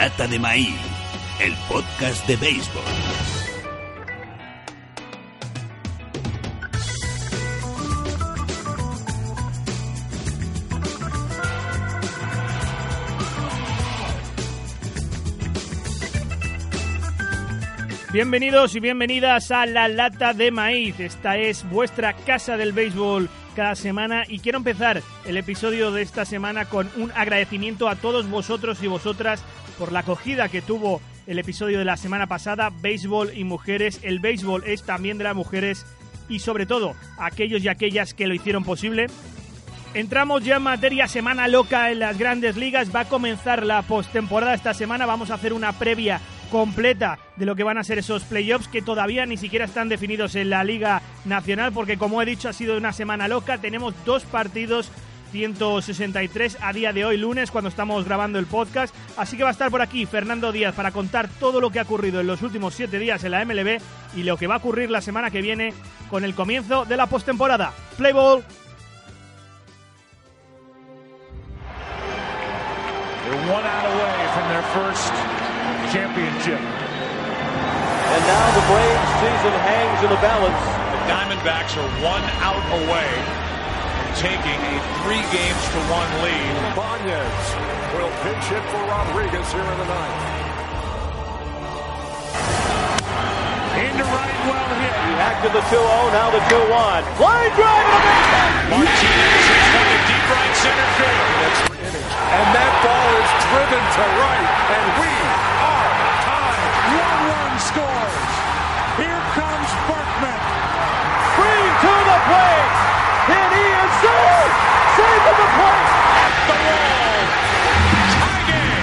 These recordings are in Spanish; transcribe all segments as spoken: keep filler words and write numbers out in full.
Lata de Maíz, el podcast de béisbol. Bienvenidos y bienvenidas a La Lata de Maíz. Esta es vuestra casa del béisbol cada semana y quiero empezar el episodio de esta semana con un agradecimiento a todos vosotros y vosotras por la acogida que tuvo el episodio de la semana pasada, Béisbol y Mujeres. El béisbol es también de las mujeres y sobre todo a aquellos y aquellas que lo hicieron posible. Entramos ya en materia, semana loca en las grandes ligas. Va a comenzar la postemporada esta semana. Vamos a hacer una previa completa de lo que van a ser esos playoffs que todavía ni siquiera están definidos en la Liga Nacional porque, como he dicho, ha sido una semana loca. Tenemos dos partidos, ciento sesenta y tres a día de hoy, lunes, cuando estamos grabando el podcast. Así que va a estar por aquí Fernando Díaz para contar todo lo que ha ocurrido en los últimos siete días en la M L B y lo que va a ocurrir la semana que viene con el comienzo de la postemporada. Play ball. They're one out away from their first championship. And now the Braves season hangs in the balance. The Diamondbacks are one out away from taking a three games to one lead. Bañez will pinch hit for Rodriguez here in the ninth. Into right, well hit. He hacked to the two oh, now the two one. Line drive to the base. Martinez is one to deep right center field. That's three innings. And that ball is driven to right, and we are tied. One run scores. Here comes Berkman. Green to the plate. And he is safe. Safe at the plate. At the wall. Tie game.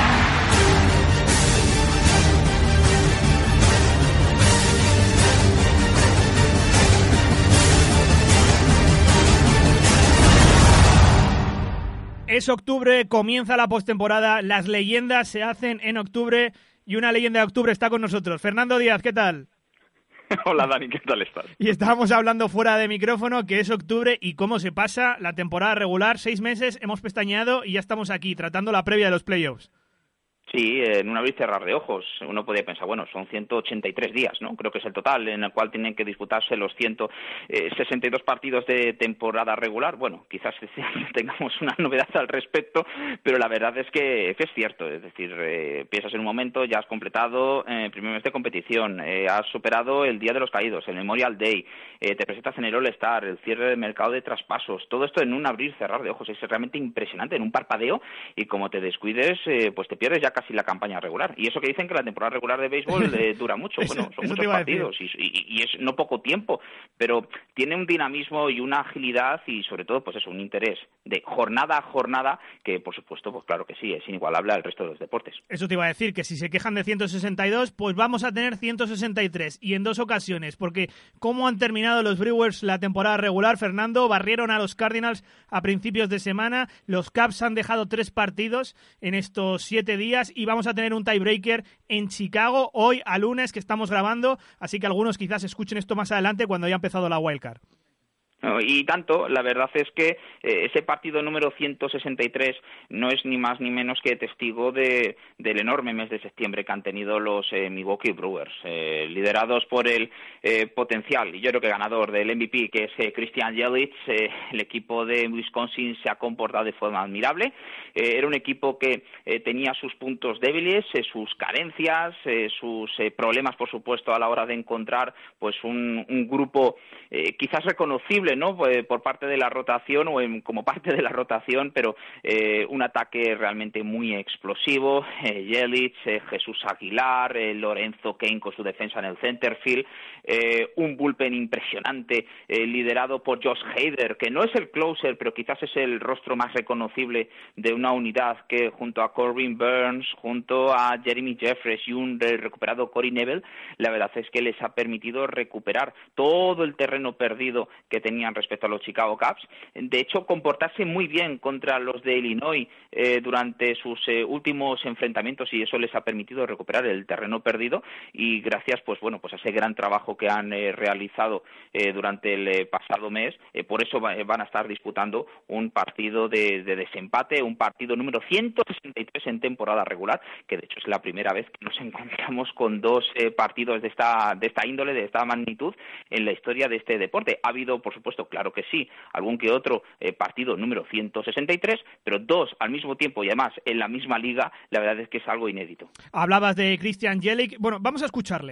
Es octubre, comienza la postemporada, las leyendas se hacen en octubre y una leyenda de octubre está con nosotros. Fernando Díaz, ¿qué tal? Hola Dani, ¿qué tal estás? Y estábamos hablando fuera de micrófono que es octubre y cómo se pasa la temporada regular. Seis meses, hemos pestañeado y ya estamos aquí tratando la previa de los playoffs. Sí, en un abrir y cerrar de ojos. Uno podría pensar, bueno, son ciento ochenta y tres días, ¿no? Creo que es el total en el cual tienen que disputarse los ciento sesenta y dos partidos de temporada regular. Bueno, quizás tengamos una novedad al respecto, pero la verdad es que, que es cierto. Es decir, eh, piensas en un momento, ya has completado el eh, primer mes de competición, eh, has superado el Día de los Caídos, el Memorial Day, eh, te presentas en el All-Star, el cierre del mercado de traspasos, todo esto en un abrir y cerrar de ojos. Es realmente impresionante, en un parpadeo, y como te descuides, eh, pues te pierdes ya casi la campaña regular. Y eso que dicen que la temporada regular de béisbol eh, dura mucho. Bueno, son eso muchos partidos y, y, y es no poco tiempo, pero tiene un dinamismo y una agilidad y sobre todo, pues eso, un interés de jornada a jornada que, por supuesto, pues claro que sí, es inigualable al resto de los deportes. Eso te iba a decir, que si se quejan de ciento sesenta y dos, pues vamos a tener ciento sesenta y tres y en dos ocasiones, porque ¿cómo han terminado los Brewers la temporada regular, Fernando? Barrieron a los Cardinals a principios de semana, los Cubs han dejado tres partidos en estos siete días y vamos a tener un tiebreaker en Chicago hoy a lunes que estamos grabando, así que algunos quizás escuchen esto más adelante cuando haya empezado la wildcard. Y tanto, la verdad es que eh, ese partido número ciento sesenta y tres no es ni más ni menos que testigo de, del enorme mes de septiembre que han tenido los eh, Milwaukee Brewers, eh, liderados por el eh, potencial, y yo creo que ganador del M V P, que es eh, Christian Yelich. Eh, el equipo de Wisconsin se ha comportado de forma admirable. Eh, era un equipo que eh, tenía sus puntos débiles, eh, sus carencias, eh, sus eh, problemas, por supuesto, a la hora de encontrar pues un, un grupo eh, quizás reconocible, ¿no? Por parte de la rotación o en, como parte de la rotación, pero eh, un ataque realmente muy explosivo. Eh, Yelich, eh, Jesús Aguilar, eh, Lorenzo Cain con su defensa en el centerfield, eh, un bullpen impresionante eh, liderado por Josh Hader, que no es el closer, pero quizás es el rostro más reconocible de una unidad que junto a Corbin Burns, junto a Jeremy Jeffress y un recuperado Corey Knebel, la verdad es que les ha permitido recuperar todo el terreno perdido que tenía tenían respecto a los Chicago Cubs. De hecho, comportarse muy bien contra los de Illinois eh, durante sus eh, últimos enfrentamientos, y eso les ha permitido recuperar el terreno perdido, y gracias pues bueno pues a ese gran trabajo que han eh, realizado eh, durante el eh, pasado mes, eh, por eso va, eh, van a estar disputando un partido de, de desempate, un partido número ciento sesenta y tres en temporada regular, que de hecho es la primera vez que nos encontramos con dos eh, partidos de esta de esta índole, de esta magnitud en la historia de este deporte. Ha habido, por supuesto, claro que sí, algún que otro eh, partido número ciento sesenta y tres, pero dos al mismo tiempo y además en la misma liga, la verdad es que es algo inédito. Hablabas de Christian Yelich. Bueno, vamos a escucharle.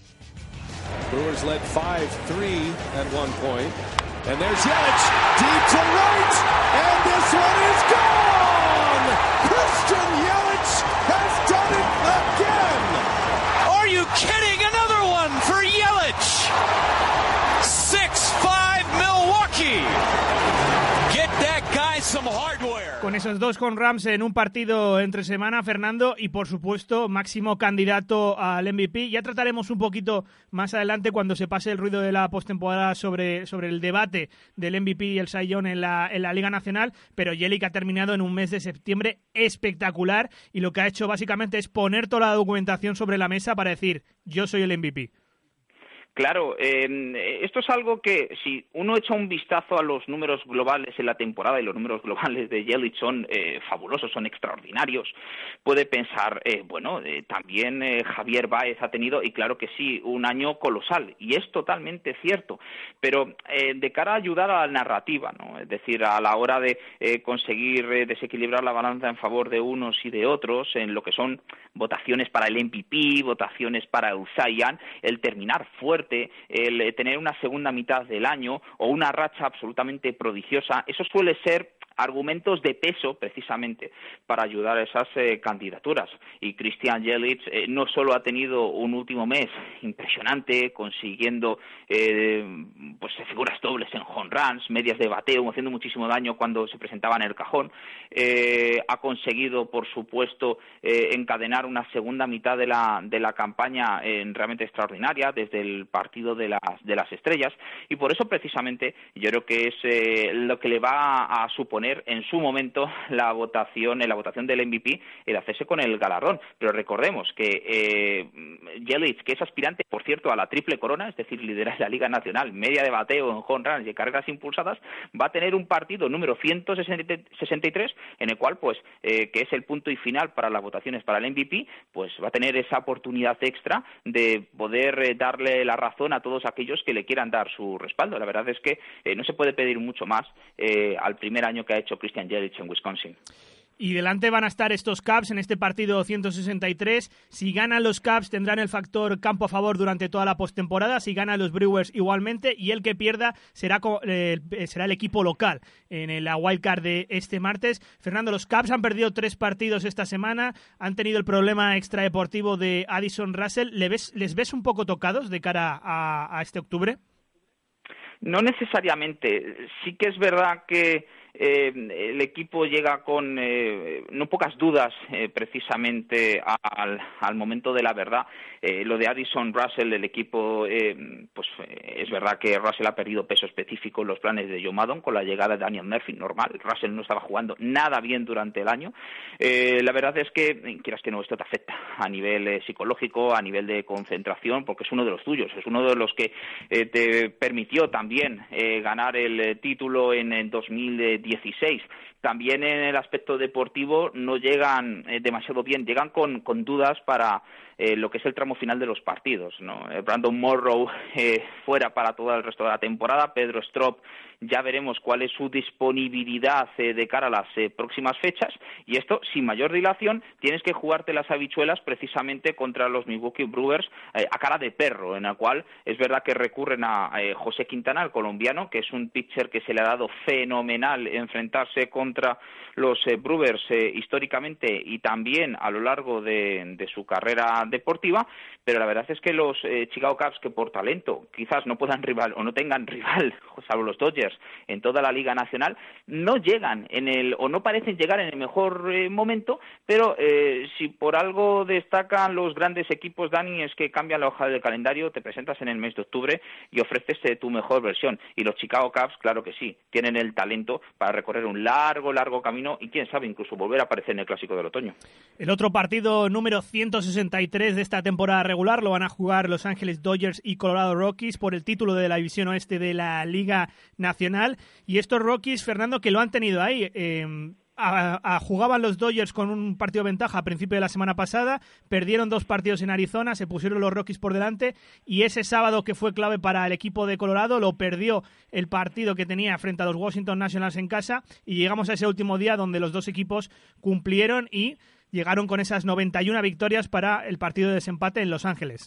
Brewers led five three at one point. And there's Yelich, deep to right, and this one is gone! Christian Yelich has done it again! Are you kidding? Another one for Yelich! six five Milwaukee! Get that guy some hardware! Con esos dos con Rams en un partido entre semana, Fernando, y por supuesto máximo candidato al M V P. Ya trataremos un poquito más adelante, cuando se pase el ruido de la postemporada, sobre, sobre el debate del M V P y el Cy Young en la, en la Liga Nacional, pero Yelich ha terminado en un mes de septiembre espectacular, y lo que ha hecho básicamente es poner toda la documentación sobre la mesa para decir: yo soy el M V P. Claro, eh, esto es algo que, si uno echa un vistazo a los números globales en la temporada, y los números globales de Yelich son eh, fabulosos, son extraordinarios, puede pensar, eh, bueno, eh, también eh, Javier Báez ha tenido, y claro que sí, un año colosal, y es totalmente cierto, pero eh, de cara a ayudar a la narrativa, ¿no? Es decir, a la hora de eh, conseguir eh, desequilibrar la balanza en favor de unos y de otros, en lo que son votaciones para el M V P, votaciones para el Cy Young, el terminar fuerte, el tener una segunda mitad del año o una racha absolutamente prodigiosa, eso suele ser argumentos de peso precisamente para ayudar a esas eh, candidaturas. Y Christian Yelich eh, no solo ha tenido un último mes impresionante, consiguiendo eh, pues figuras dobles en home runs, medias de bateo, haciendo muchísimo daño cuando se presentaba en el cajón, eh, ha conseguido, por supuesto, eh, encadenar una segunda mitad de la de la campaña eh, realmente extraordinaria, desde el partido de las de las estrellas, y por eso precisamente yo creo que es eh, lo que le va a suponer en su momento la votación, en la votación del M V P, el hacerse con el galardón. Pero recordemos que eh, Yelich, que es aspirante, por cierto, a la triple corona, es decir, lidera la Liga Nacional, media de bateo en home runs y carreras impulsadas, va a tener un partido número ciento sesenta y tres, en el cual, pues, eh, que es el punto y final para las votaciones para el M V P, pues va a tener esa oportunidad extra de poder eh, darle la razón a todos aquellos que le quieran dar su respaldo. La verdad es que eh, no se puede pedir mucho más eh, al primer año que ha hecho Christian Yelich en Wisconsin. Y delante van a estar estos Cubs en este partido ciento sesenta y tres. Si ganan los Cubs, tendrán el factor campo a favor durante toda la postemporada. Si ganan los Brewers, igualmente. Y el que pierda será, eh, será el equipo local en la wildcard de este martes. Fernando, los Cubs han perdido tres partidos esta semana. Han tenido el problema extradeportivo de Addison Russell. ¿Le ves, ¿Les ves un poco tocados de cara a, a este octubre? No necesariamente. Sí que es verdad que Eh, el equipo llega con eh, no pocas dudas eh, precisamente al, al momento de la verdad. Eh, lo de Addison Russell, el equipo, eh, pues eh, es verdad que Russell ha perdido peso específico en los planes de Joe Maddon con la llegada de Daniel Murphy, normal. Russell no estaba jugando nada bien durante el año. Eh, la verdad es que, quieras que no, esto te afecta a nivel eh, psicológico, a nivel de concentración, porque es uno de los tuyos, es uno de los que eh, te permitió también eh, ganar el eh, título en, en dos mil dieciséis. También en el aspecto deportivo no llegan eh, demasiado bien, llegan con, con dudas para eh, lo que es el tramo final de los partidos, ¿no? Eh, Brandon Morrow eh, fuera para todo el resto de la temporada, Pedro Strop ya veremos cuál es su disponibilidad eh, de cara a las eh, próximas fechas, y esto sin mayor dilación tienes que jugarte las habichuelas precisamente contra los Milwaukee Brewers eh, a cara de perro, en la cual es verdad que recurren a eh, José Quintana, el colombiano, que es un pitcher que se le ha dado fenomenal enfrentarse contra los eh, Brewers eh, históricamente y también a lo largo de, de su carrera manera deportiva, pero la verdad es que los eh, Chicago Cubs, que por talento quizás no puedan rival o no tengan rival, salvo los Dodgers, en toda la Liga Nacional, no llegan en el o no parecen llegar en el mejor eh, momento, pero eh, si por algo destacan los grandes equipos, Dani, es que cambian la hoja del calendario, te presentas en el mes de octubre y ofreces eh, tu mejor versión. Y los Chicago Cubs, claro que sí, tienen el talento para recorrer un largo, largo camino y quién sabe, incluso volver a aparecer en el Clásico del Otoño. El otro partido número ciento sesenta y tres de esta temporada regular lo van a jugar Los Ángeles Dodgers y Colorado Rockies por el título de la división oeste de la Liga Nacional. Y estos Rockies, Fernando, que lo han tenido ahí, eh, a, a, jugaban los Dodgers con un partido de ventaja a principio de la semana pasada, perdieron dos partidos en Arizona, se pusieron los Rockies por delante y ese sábado, que fue clave para el equipo de Colorado, lo perdió el partido que tenía frente a los Washington Nationals en casa, y llegamos a ese último día donde los dos equipos cumplieron y llegaron con esas noventa y una victorias para el partido de desempate en Los Ángeles.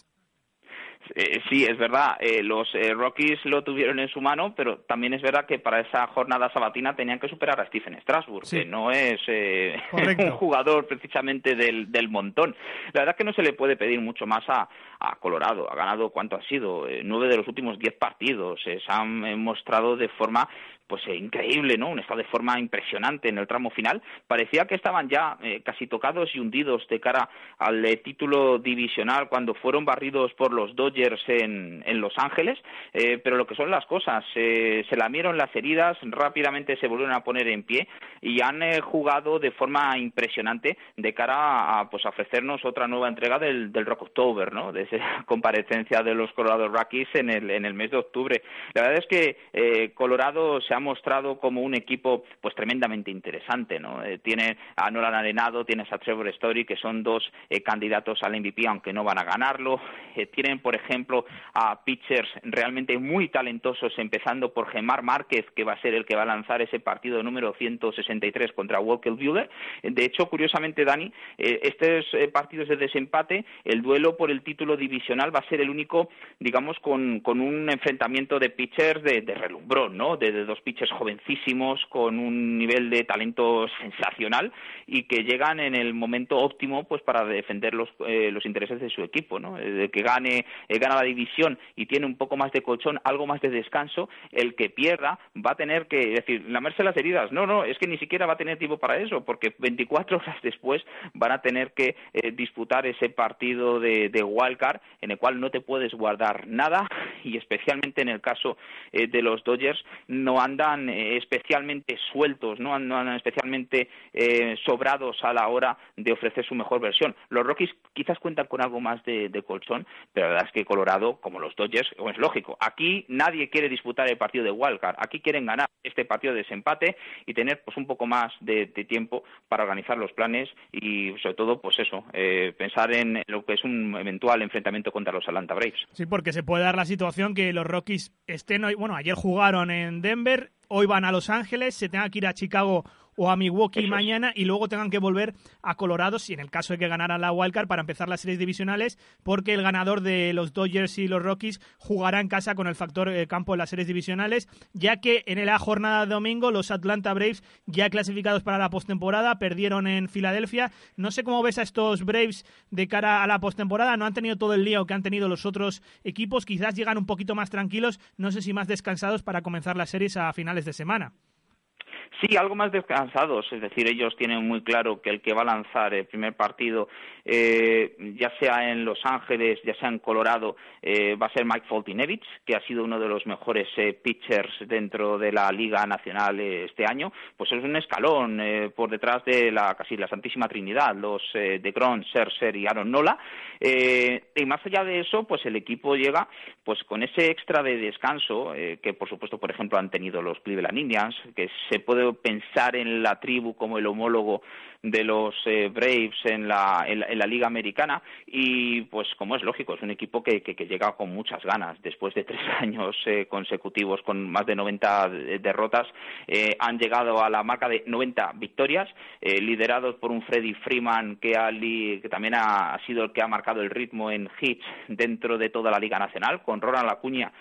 Eh, sí, es verdad, eh, los eh, Rockies lo tuvieron en su mano, pero también es verdad que para esa jornada sabatina tenían que superar a Stephen Strasburg, sí, que no es eh, un jugador precisamente del, del montón. La verdad es que no se le puede pedir mucho más a, a Colorado. Ha ganado, ¿cuánto ha sido? Eh, nueve de los últimos diez partidos. Eh, se han eh, mostrado de forma pues eh, increíble, ¿no? Un estado de forma impresionante en el tramo final. Parecía que estaban ya eh, casi tocados y hundidos de cara al eh, título divisional cuando fueron barridos por los Dodgers en, en Los Ángeles, eh, pero lo que son las cosas, eh, se lamieron las heridas, rápidamente se volvieron a poner en pie y han eh, jugado de forma impresionante de cara a, pues, a ofrecernos otra nueva entrega del, del Rock October, ¿no? De esa comparecencia de los Colorado Rockies en el, en el mes de octubre. La verdad es que eh, Colorado se ha mostrado como un equipo pues tremendamente interesante, ¿no? Eh, tiene a Nolan Arenado, tienes a Trevor Story, que son dos eh, candidatos al M V P, aunque no van a ganarlo. Eh, tienen, por ejemplo, a pitchers realmente muy talentosos, empezando por Gemar Márquez, que va a ser el que va a lanzar ese partido número ciento sesenta y tres contra Walker Buehler. De hecho, curiosamente, Dani, eh, estos eh, partidos de desempate, el duelo por el título divisional va a ser el único, digamos, con, con un enfrentamiento de pitchers de, de relumbrón, ¿no? De, de dos pitchers jovencísimos con un nivel de talento sensacional y que llegan en el momento óptimo pues para defender los eh, los intereses de su equipo, ¿no? El que gane eh, gana la división y tiene un poco más de colchón, algo más de descanso, el que pierda va a tener que, es decir, lamerse las heridas. No, no, es que ni siquiera va a tener tiempo para eso, porque veinticuatro horas después van a tener que eh, disputar ese partido de, de wildcard en el cual no te puedes guardar nada, y especialmente en el caso eh, de los Dodgers no han andan eh, especialmente sueltos, no andan especialmente eh, sobrados a la hora de ofrecer su mejor versión. Los Rockies quizás cuentan con algo más de, de colchón, pero la verdad es que Colorado, como los Dodgers, pues es lógico, aquí nadie quiere disputar el partido de wildcard, aquí quieren ganar este partido de desempate y tener pues un poco más de, de tiempo para organizar los planes y sobre todo pues eso, eh, pensar en lo que es un eventual enfrentamiento contra los Atlanta Braves. Sí, porque se puede dar la situación que los Rockies estén hoy, bueno, ayer jugaron en Denver, hoy van a Los Ángeles, se tengan que ir a Chicago o a Milwaukee Eso mañana y luego tengan que volver a Colorado, si en el caso de que ganaran la wildcard, para empezar las series divisionales, porque el ganador de los Dodgers y los Rockies jugará en casa con el factor eh, campo en las series divisionales, ya que en la jornada de domingo los Atlanta Braves, ya clasificados para la postemporada, perdieron en Filadelfia. No sé cómo ves a estos Braves de cara a la postemporada, no han tenido todo el lío que han tenido los otros equipos, quizás llegan un poquito más tranquilos, no sé si más descansados para comenzar las series a finales de semana. Sí, algo más descansados, es decir, ellos tienen muy claro que el que va a lanzar el primer partido, eh, ya sea en Los Ángeles, ya sea en Colorado, eh, va a ser Mike Foltynewicz, que ha sido uno de los mejores eh, pitchers dentro de la Liga Nacional eh, este año. Pues es un escalón eh, por detrás de la casi la Santísima Trinidad, los eh, DeGrom, Scherzer y Aaron Nola. Eh, y más allá de eso, pues el equipo llega pues con ese extra de descanso eh, que, por supuesto, por ejemplo, han tenido los Cleveland Indians, que se puede pensar en la tribu como el homólogo de los eh, Braves en la, en la en la Liga Americana, y pues como es lógico, es un equipo que, que, que llega con muchas ganas. Después de tres años eh, consecutivos con más de noventa derrotas, eh, han llegado a la marca de noventa victorias, eh, liderados por un Freddie Freeman que, ha li, que también ha, ha sido el que ha marcado el ritmo en hits dentro de toda la Liga Nacional, con Ronald Acuña,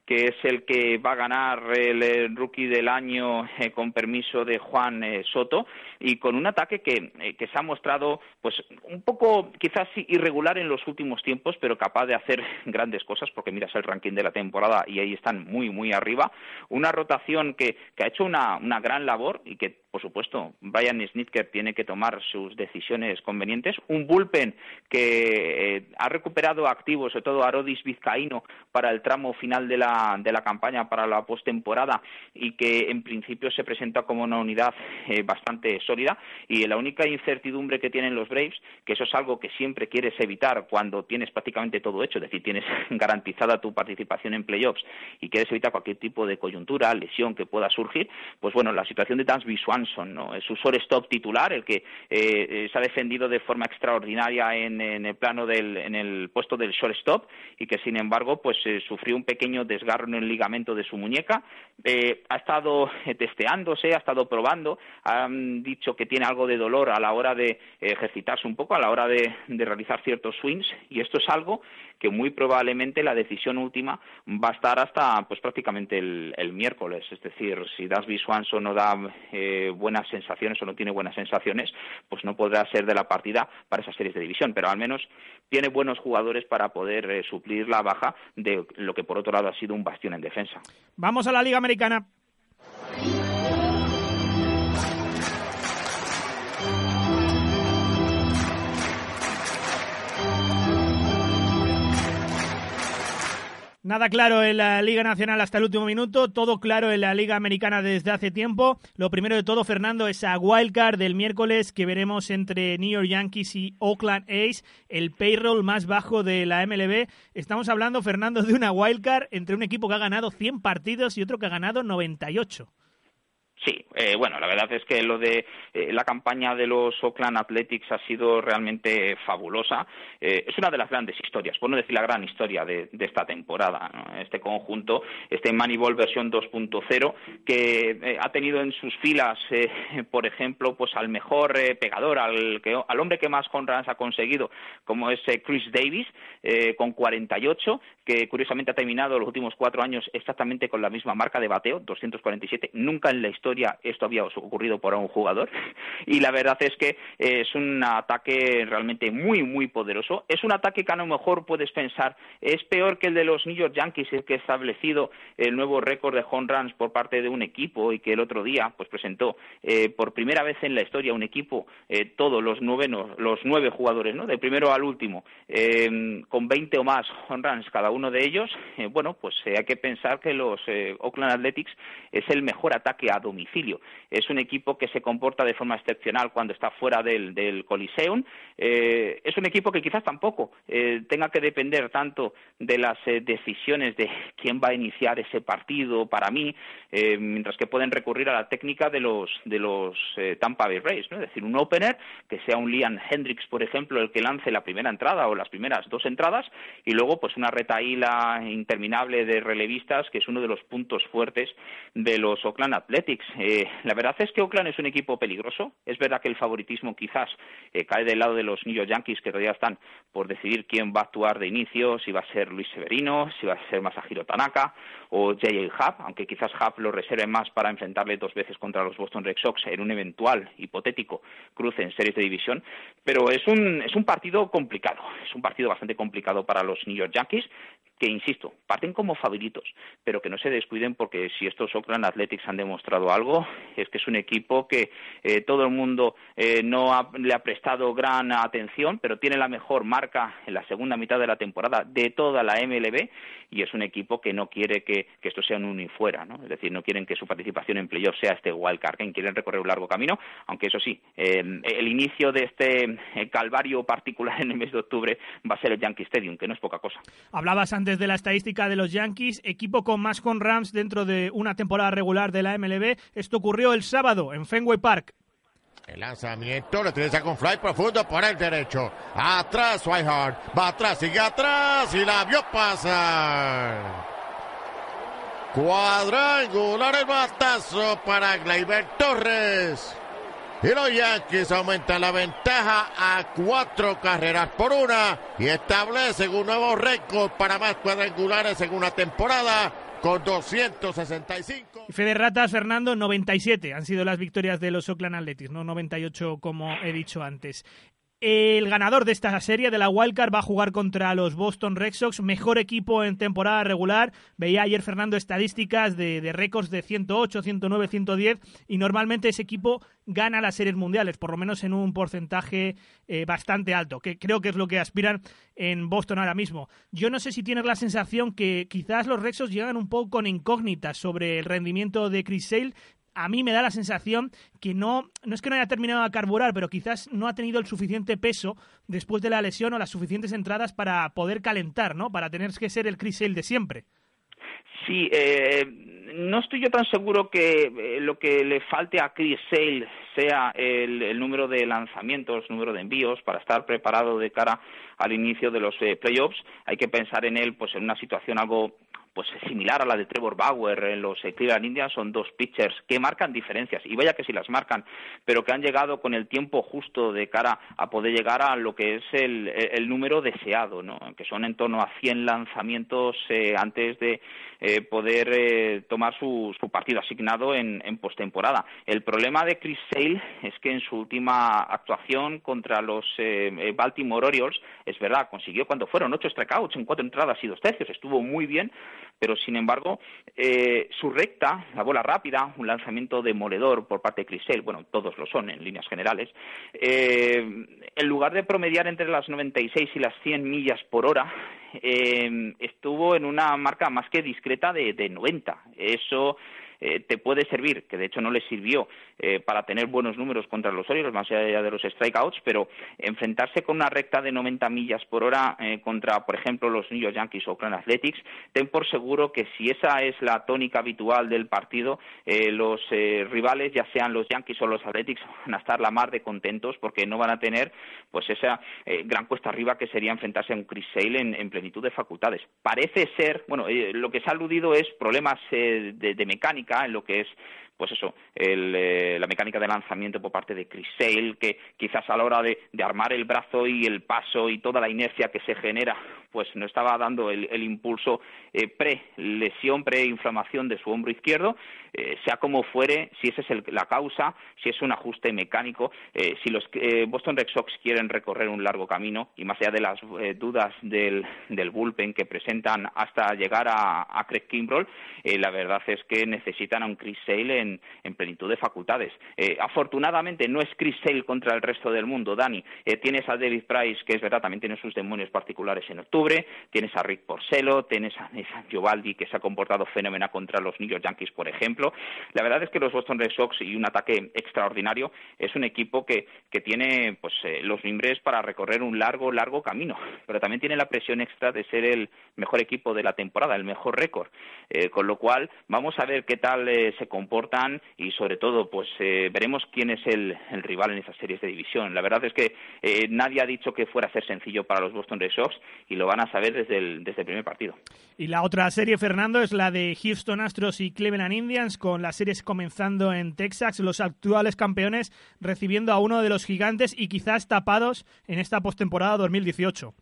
que es el que va a ganar el, el rookie del año eh, con permiso de Juan eh, Soto, y con un ataque que, eh, que se ha mostrado pues un poco quizás irregular en los últimos tiempos, pero capaz de hacer grandes cosas, porque miras el ranking de la temporada y ahí están muy, muy arriba. Una rotación que, que ha hecho una, una gran labor y que, por supuesto, Brian Snitker tiene que tomar sus decisiones convenientes. Un bullpen que eh, ha recuperado activos, sobre todo Arodys Vizcaíno, para el tramo final de la, de la campaña, para la postemporada, y que en principio se presenta como una unidad eh, bastante sólida. Y la única incertidumbre que tienen los Braves, que eso es algo que siempre quieres evitar cuando tienes prácticamente todo hecho, es decir, tienes garantizada tu participación en playoffs y quieres evitar cualquier tipo de coyuntura, lesión que pueda surgir, pues bueno, la situación de Dansby Swanson, ¿no? Es su shortstop titular, el que eh, se ha defendido de forma extraordinaria en, en el plano del, en el puesto del shortstop, y que sin embargo pues eh, sufrió un pequeño desgarro en el ligamento de su muñeca. Eh, ha estado eh, testeándose, ha estado probando, han dicho que tiene algo de dolor a la hora de eh, ejercitarse un poco, a la hora de, de realizar ciertos swings, y esto es algo que muy probablemente la decisión última va a estar hasta pues prácticamente el, el miércoles. Es decir, si Dansby Swanson no da eh, buenas sensaciones o no tiene buenas sensaciones, pues no podrá ser de la partida para esas series de división, pero al menos tiene buenos jugadores para poder eh, suplir la baja de lo que por otro lado ha sido un bastión en defensa. Vamos a la Liga Americana. Nada claro en la Liga Nacional hasta el último minuto, todo claro en la Liga Americana desde hace tiempo. Lo primero de todo, Fernando, esa wildcard del miércoles que veremos entre New York Yankees y Oakland A's, el payroll más bajo de la M L B. Estamos hablando, Fernando, de una wildcard entre un equipo que ha ganado cien partidos y otro que ha ganado noventa y ocho. Sí, eh, bueno, la verdad es que lo de eh, la campaña de los Oakland Athletics ha sido realmente fabulosa. Eh, es una de las grandes historias, por no decir la gran historia de, de esta temporada, ¿no? Este conjunto, este Moneyball versión dos punto cero, que eh, ha tenido en sus filas, eh, por ejemplo, pues al mejor eh, pegador, al, que, al hombre que más home runs ha conseguido, como es eh, Chris Davis, eh, con cuarenta y ocho, que curiosamente ha terminado los últimos cuatro años exactamente con la misma marca de bateo, doscientos cuarenta y siete. Nunca en la historia esto había ocurrido por un jugador, y la verdad es que es un ataque realmente muy muy poderoso. Es un ataque que a lo mejor puedes pensar es peor que el de los New York Yankees, el que ha establecido el nuevo récord de home runs por parte de un equipo, y que el otro día pues presentó eh, por primera vez en la historia un equipo, eh, todos los novenos, los nueve jugadores, ¿no? Del primero al último, eh, con veinte o más home runs cada uno de ellos. Eh, bueno, pues eh, hay que pensar que los eh, Oakland Athletics es el mejor ataque a domicilio. Es un equipo que se comporta de forma excepcional cuando está fuera del, del Coliseum. Eh, es un equipo que quizás tampoco eh, tenga que depender tanto de las eh, decisiones de quién va a iniciar ese partido para mí, eh, mientras que pueden recurrir a la técnica de los de los eh, Tampa Bay Rays, ¿no? Es decir, un opener que sea un Liam Hendricks, por ejemplo, el que lance la primera entrada o las primeras dos entradas, y luego pues una retahíla interminable de relevistas, que es uno de los puntos fuertes de los Oakland Athletics. Eh, la verdad es que Oakland es un equipo peligroso. Es verdad que el favoritismo quizás eh, cae del lado de los New York Yankees, que todavía están por decidir quién va a actuar de inicio, si va a ser Luis Severino, si va a ser Masahiro Tanaka o J J Happ, aunque quizás Happ lo reserve más para enfrentarle dos veces contra los Boston Red Sox en un eventual hipotético cruce en series de división. Pero es un, es un partido complicado, es un partido bastante complicado para los New York Yankees, que, insisto, parten como favoritos, pero que no se descuiden, porque si estos Oakland Athletics han demostrado algo, es que es un equipo que eh, todo el mundo eh, no ha, le ha prestado gran atención, pero tiene la mejor marca en la segunda mitad de la temporada de toda la M L B, y es un equipo que no quiere que, que esto sea un uno y fuera, ¿no? Es decir, no quieren que su participación en playoff sea este wildcard game, quieren recorrer un largo camino, aunque eso sí, eh, el inicio de este eh, calvario particular en el mes de octubre va a ser el Yankee Stadium, que no es poca cosa. Hablabas antes de la estadística de los Yankees, equipo con más home runs dentro de una temporada regular de la M L B. Esto ocurrió el sábado en Fenway Park. El lanzamiento lo utiliza con fly profundo por el derecho. Atrás Swihart, va atrás, sigue atrás y la vio pasar. Cuadrangular el batazo para Gleyber Torres. Y los Yankees aumentan la ventaja a cuatro carreras por una y establecen un nuevo récord para más cuadrangulares en una temporada, con doscientos sesenta y cinco. Y Fede Ratas, Fernando, noventa y siete han sido las victorias de los Oakland Athletics, no noventa y ocho como he dicho antes. El ganador de esta serie de la Wildcard va a jugar contra los Boston Red Sox, mejor equipo en temporada regular. Veía ayer, Fernando, estadísticas de, de récords de ciento ocho, ciento nueve, ciento diez, y normalmente ese equipo gana las series mundiales, por lo menos en un porcentaje eh, bastante alto, que creo que es lo que aspiran en Boston ahora mismo. Yo no sé si tienes la sensación que quizás los Red Sox llegan un poco con incógnitas sobre el rendimiento de Chris Sale. A mí me da la sensación que no, no es que no haya terminado de carburar, pero quizás no ha tenido el suficiente peso después de la lesión o las suficientes entradas para poder calentar, ¿no? Para tener que ser el Chris Sale de siempre. Sí, eh, no estoy yo tan seguro que eh, lo que le falte a Chris Sale sea el, el número de lanzamientos, número de envíos para estar preparado de cara al inicio de los eh, playoffs. Hay que pensar en él pues en una situación algo pues similar a la de Trevor Bauer en los eh, Cleveland Indians. Son dos pitchers que marcan diferencias, y vaya que sí las marcan, pero que han llegado con el tiempo justo de cara a poder llegar a lo que es el, el número deseado, ¿no? Que son en torno a cien lanzamientos eh, antes de eh, poder eh, tomar su, su partido asignado en, en postemporada. El problema de Chris Sale es que en su última actuación contra los eh, Baltimore Orioles, es verdad, consiguió cuando fueron ocho strikeouts en cuatro entradas y dos tercios, estuvo muy bien, pero sin embargo eh, su recta, la bola rápida, un lanzamiento demoledor por parte de Chris Sale, bueno, todos lo son en líneas generales, eh, en lugar de promediar entre las noventa y seis y las cien millas por hora, eh, estuvo en una marca más que discreta de, de noventa. Eso eh, te puede servir, que de hecho no le sirvió eh, para tener buenos números contra los Orioles, más allá de los strikeouts, pero enfrentarse con una recta de noventa millas por hora eh, contra, por ejemplo, los New York Yankees o Oakland Athletics, ten por seguro que si esa es la tónica habitual del partido, eh, los eh, rivales, ya sean los Yankees o los Athletics, van a estar la mar de contentos, porque no van a tener pues esa eh, gran cuesta arriba que sería enfrentarse a un Chris Sale en, en plenitud de facultades. Parece ser, bueno, eh, lo que se ha aludido es problemas eh, de, de mecánica en lo que es pues eso, el, eh, la mecánica de lanzamiento por parte de Chris Sale, que quizás a la hora de, de armar el brazo y el paso y toda la inercia que se genera, pues no estaba dando el, el impulso eh, pre-lesión, pre-inflamación de su hombro izquierdo, eh, sea como fuere, si esa es el, la causa, si es un ajuste mecánico, eh, si los eh, Boston Red Sox quieren recorrer un largo camino, y más allá de las eh, dudas del, del bullpen que presentan hasta llegar a, a Craig Kimbrell, eh, la verdad es que necesitan a un Chris Sale en En, en plenitud de facultades. Eh, afortunadamente no es Chris Sale contra el resto del mundo, Dani. Eh, tienes a David Price, que es verdad, también tiene sus demonios particulares en octubre, tienes a Rick Porcello, tienes a Nathan Eovaldi, que se ha comportado fenomenal contra los New York Yankees, por ejemplo. La verdad es que los Boston Red Sox, y un ataque extraordinario, es un equipo que, que tiene pues eh, los mimbres para recorrer un largo, largo camino, pero también tiene la presión extra de ser el mejor equipo de la temporada, el mejor récord, eh, con lo cual vamos a ver qué tal eh, se comporta, y sobre todo pues eh, veremos quién es el, el rival en esas series de división. La verdad es que eh, nadie ha dicho que fuera a ser sencillo para los Boston Red Sox, y lo van a saber desde el, desde el primer partido. Y la otra serie, Fernando, es la de Houston Astros y Cleveland Indians, con las series comenzando en Texas, los actuales campeones recibiendo a uno de los gigantes y quizás tapados en esta postemporada dos mil dieciocho.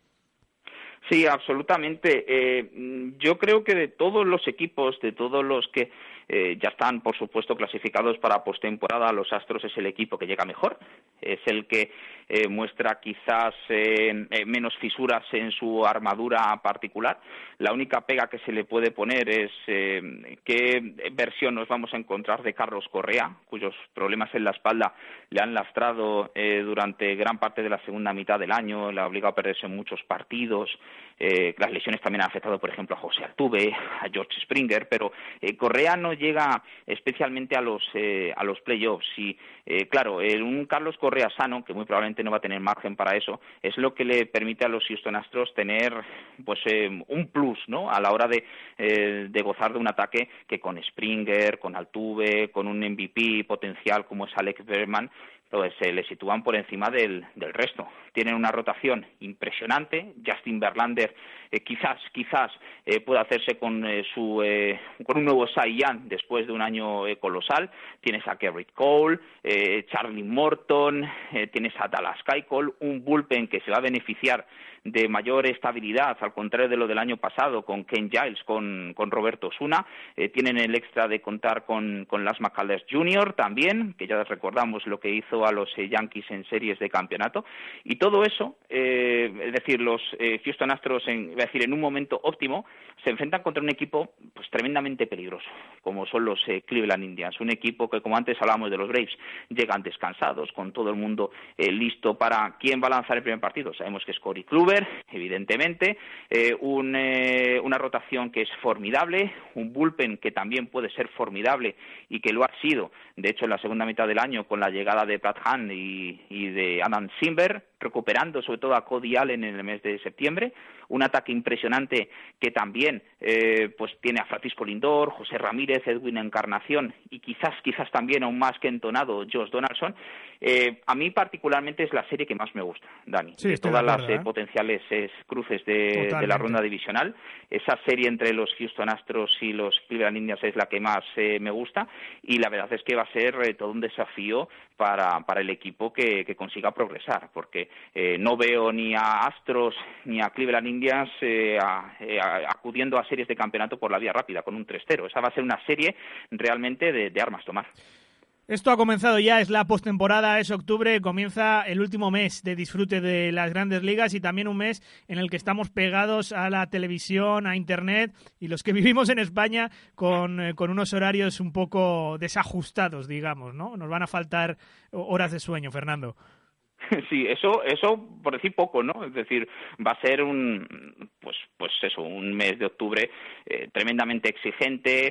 Sí, absolutamente. Eh, yo creo que de todos los equipos, de todos los que eh, ya están, por supuesto, clasificados para postemporada, los Astros es el equipo que llega mejor, es el que eh, muestra quizás eh, eh, menos fisuras en su armadura particular. La única pega que se le puede poner es eh, qué versión nos vamos a encontrar de Carlos Correa, cuyos problemas en la espalda le han lastrado eh, durante gran parte de la segunda mitad del año, le ha obligado a perderse en muchos partidos. Eh, las lesiones también han afectado, por ejemplo, a José Altuve, a George Springer, pero eh, Correa no llega especialmente a los eh, a los playoffs. Y eh, claro, eh, un Carlos Correa sano, que muy probablemente no va a tener margen para eso, es lo que le permite a los Houston Astros tener pues eh, un plus, ¿no?, a la hora de, eh, de gozar de un ataque que con Springer, con Altuve, con un M V P potencial como es Alex Berman, pues se eh, le sitúan por encima del, del resto. Tienen una rotación impresionante. Justin Verlander eh, quizás, quizás eh, pueda hacerse con eh, su eh, con un nuevo Cy Young después de un año eh, colosal. Tienes a Gerrit Cole, eh, Charlie Morton, eh, tienes a Dallas Keuchel, un bullpen que se va a beneficiar de mayor estabilidad, al contrario de lo del año pasado, con Ken Giles, con, con Roberto Osuna. Eh, tienen el extra de contar con, con Las McCullers junior también, que ya recordamos lo que hizo a los eh, Yankees en series de campeonato. Y todo eso, eh, es decir, los eh, Houston Astros, en, es decir, en un momento óptimo, se enfrentan contra un equipo pues tremendamente peligroso, como son los eh, Cleveland Indians. Un equipo que, como antes hablábamos de los Braves, llegan descansados, con todo el mundo eh, listo para quién va a lanzar el primer partido. Sabemos que es Corey Kluber, evidentemente, eh, un, eh, una rotación que es formidable, un bullpen que también puede ser formidable y que lo ha sido, de hecho, en la segunda mitad del año con la llegada de Brad Hand y, y de Adam Simber, recuperando sobre todo a Cody Allen en el mes de septiembre, un ataque impresionante que también eh, pues tiene a Francisco Lindor, José Ramírez, Edwin Encarnación y quizás quizás también aún más que entonado Josh Donaldson. Eh, a mí particularmente es la serie que más me gusta, Dani, sí, de todas de acuerdo, las eh, ¿eh? potenciales eh, cruces de, de la ronda divisional. Esa serie entre los Houston Astros y los Cleveland Indians es la que más eh, me gusta, y la verdad es que va a ser eh, todo un desafío para, para el equipo que, que consiga progresar, porque eh, no veo ni a Astros ni a Cleveland Indians eh, a, eh, a, acudiendo a series de campeonato por la vía rápida con un tres cero. Esa va a ser una serie realmente de, de armas tomar. Esto ha comenzado ya, es la postemporada, es octubre, comienza el último mes de disfrute de las grandes ligas y también un mes en el que estamos pegados a la televisión, a internet, y los que vivimos en España con, eh, con unos horarios un poco desajustados, digamos, ¿no? Nos van a faltar horas de sueño, Fernando. Sí, eso, eso por decir poco, ¿no? Es decir, va a ser un, pues, pues eso, un mes de octubre eh, tremendamente exigente,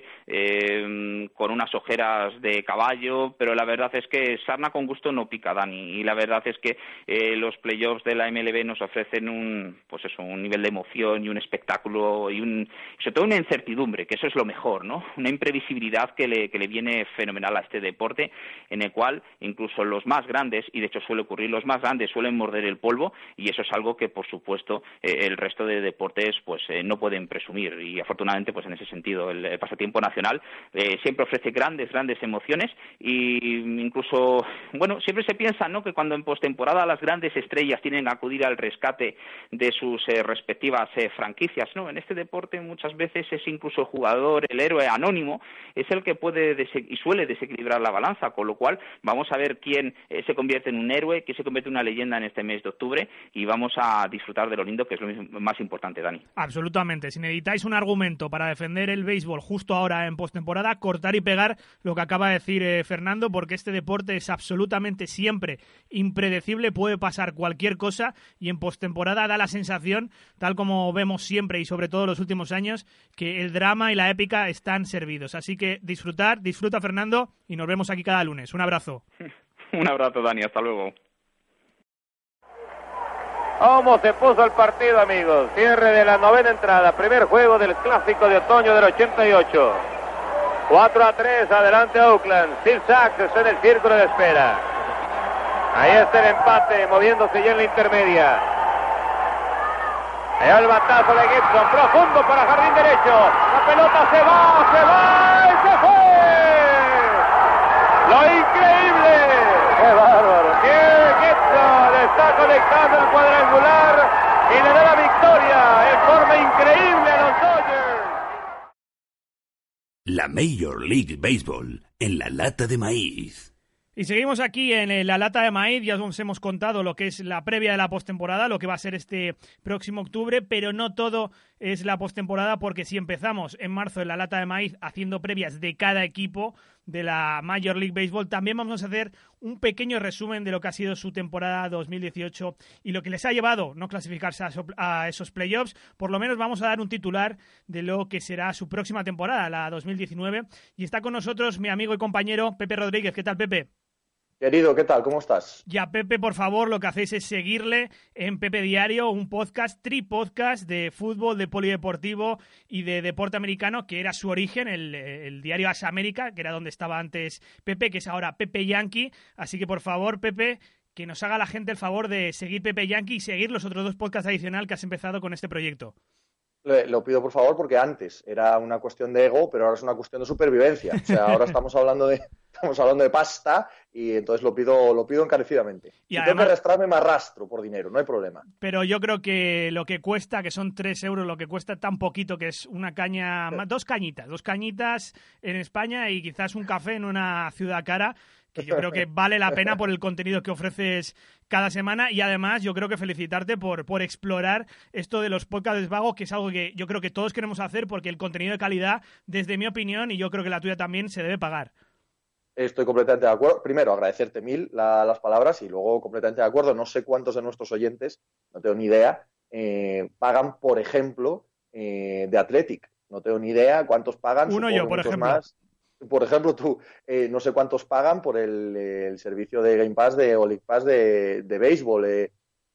eh, con unas ojeras de caballo, pero la verdad es que sarna con gusto no pica, Dani, y la verdad es que eh, los playoffs de la M L B nos ofrecen un, pues eso, un nivel de emoción y un espectáculo y un, sobre todo una incertidumbre, que eso es lo mejor, ¿no? Una imprevisibilidad que le, que le viene fenomenal a este deporte, en el cual incluso los más grandes, y de hecho suele ocurrir, los más grandes suelen morder el polvo, y eso es algo que por supuesto eh, el resto de deportes pues eh, no pueden presumir, y afortunadamente pues en ese sentido el, el pasatiempo nacional eh, siempre ofrece grandes grandes emociones, y incluso bueno siempre se piensa, ¿no?, que cuando en postemporada las grandes estrellas tienen que acudir al rescate de sus eh, respectivas eh, franquicias, ¿no? En este deporte muchas veces es incluso el jugador, el héroe anónimo, es el que puede dese- y suele desequilibrar la balanza, con lo cual vamos a ver quién eh, se convierte en un héroe, quién se convierte en una leyenda en este mes de octubre, y vamos a disfrutar de lo lindo, que es lo más importante, Dani. Absolutamente. Si necesitáis un argumento para defender el béisbol justo ahora en postemporada, cortar y pegar lo que acaba de decir eh, Fernando, porque este deporte es absolutamente siempre impredecible, puede pasar cualquier cosa, y en postemporada da la sensación, tal como vemos siempre y sobre todo en los últimos años, que el drama y la épica están servidos. Así que disfrutar, disfruta, Fernando, y nos vemos aquí cada lunes. Un abrazo. Un abrazo, Dani, hasta luego. ¿Cómo se puso el partido, amigos? Cierre de la novena entrada, primer juego del Clásico de Otoño del ochenta y ocho. cuatro a tres, adelante Oakland. Steve Sax está en el círculo de espera. Ahí está el empate, moviéndose ya en la intermedia. Allá el batazo de Gibson, profundo para jardín derecho. La pelota se va, se va y se fue. Lo increíble. ¡Qué bárbaro! ¡Qué Gibson! Está conectando el cuadrangular y le da la victoria en forma increíble a los Dodgers. La Major League Baseball en la lata de maíz. Y seguimos aquí en la lata de maíz, ya os hemos contado lo que es la previa de la postemporada, lo que va a ser este próximo octubre, pero no todo es la postemporada, porque si empezamos en marzo en la lata de maíz haciendo previas de cada equipo de la Major League Baseball, también vamos a hacer un pequeño resumen de lo que ha sido su temporada dos mil dieciocho y lo que les ha llevado no clasificarse a, so- a esos playoffs. Por lo menos vamos a dar un titular de lo que será su próxima temporada, la dos mil diecinueve, y está con nosotros mi amigo y compañero Pepe Rodríguez. ¿Qué tal, Pepe? Querido, ¿qué tal? ¿Cómo estás? Y a Pepe, por favor, lo que hacéis es seguirle en Pepe Diario, un podcast, tripodcast de fútbol, de polideportivo y de deporte americano, que era su origen, el, el diario As América, que era donde estaba antes Pepe, que es ahora Pepe Yankee. Así que, por favor, Pepe, que nos haga la gente el favor de seguir Pepe Yankee y seguir los otros dos podcasts adicionales que has empezado con este proyecto. Le, lo pido por favor porque antes era una cuestión de ego, pero ahora es una cuestión de supervivencia. O sea, ahora estamos hablando de estamos hablando de pasta y entonces lo pido lo pido encarecidamente. Y si además, tengo que arrastrarme, me arrastro por dinero, no hay problema. Pero yo creo que lo que cuesta, que son tres euros, lo que cuesta tan poquito, que es una caña, dos cañitas, dos cañitas en España y quizás un café en una ciudad cara, que yo creo que vale la pena por el contenido que ofreces cada semana y además yo creo que felicitarte por, por explorar esto de los podcasts vagos, que es algo que yo creo que todos queremos hacer porque el contenido de calidad, desde mi opinión, y yo creo que la tuya también, se debe pagar. Estoy completamente de acuerdo. Primero, agradecerte mil la, las palabras y luego completamente de acuerdo. No sé cuántos de nuestros oyentes, no tengo ni idea, eh, pagan, por ejemplo, eh, de Athletic. No tengo ni idea cuántos pagan. Uno yo, por ejemplo. Más. Por ejemplo, tú, eh, no sé cuántos pagan por el, el servicio de Game Pass de, o League Pass de, de béisbol. Eh,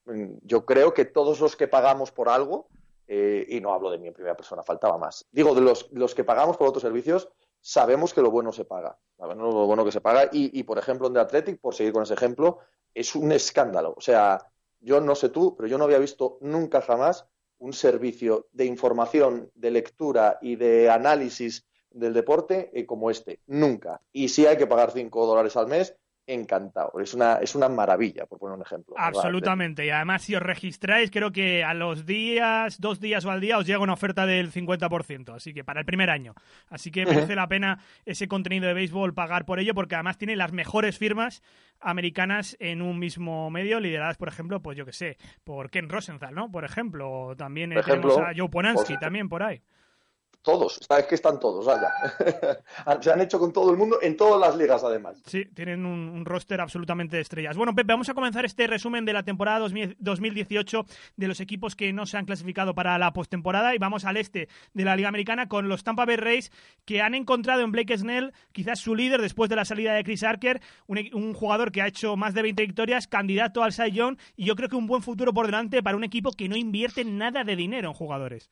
yo creo que todos los que pagamos por algo, eh, y no hablo de mí en primera persona, faltaba más. Digo, de los, los que pagamos por otros servicios, sabemos que lo bueno se paga. Sabemos lo bueno que se paga. Y, y, por ejemplo, en The Athletic, por seguir con ese ejemplo, es un escándalo. O sea, yo no sé tú, pero yo no había visto nunca jamás un servicio de información, de lectura y de análisis del deporte eh, como este, nunca. Y si hay que pagar cinco dólares al mes, encantado. Es una, es una maravilla, por poner un ejemplo. Absolutamente. Y además, si os registráis, creo que a los días, dos días o al día, os llega una oferta del cincuenta por ciento. Así que para el primer año. Así que merece la pena ese contenido de béisbol pagar por ello, porque además tiene las mejores firmas americanas en un mismo medio, lideradas, por ejemplo, pues yo que sé, por Ken Rosenthal, ¿no? Por ejemplo. O también por tenemos ejemplo, a Joe Ponansky, también por ahí. Todos, sabes que están todos, vaya. Se han hecho con todo el mundo, en todas las ligas además. Sí, tienen un, un roster absolutamente de estrellas. Bueno, Pepe, vamos a comenzar este resumen de la temporada dos mil dieciocho de los equipos que no se han clasificado para la postemporada y vamos al este de la Liga Americana con los Tampa Bay Rays, que han encontrado en Blake Snell quizás su líder después de la salida de Chris Archer, un, un jugador que ha hecho más de veinte victorias, candidato al Cy Young, y yo creo que un buen futuro por delante para un equipo que no invierte nada de dinero en jugadores.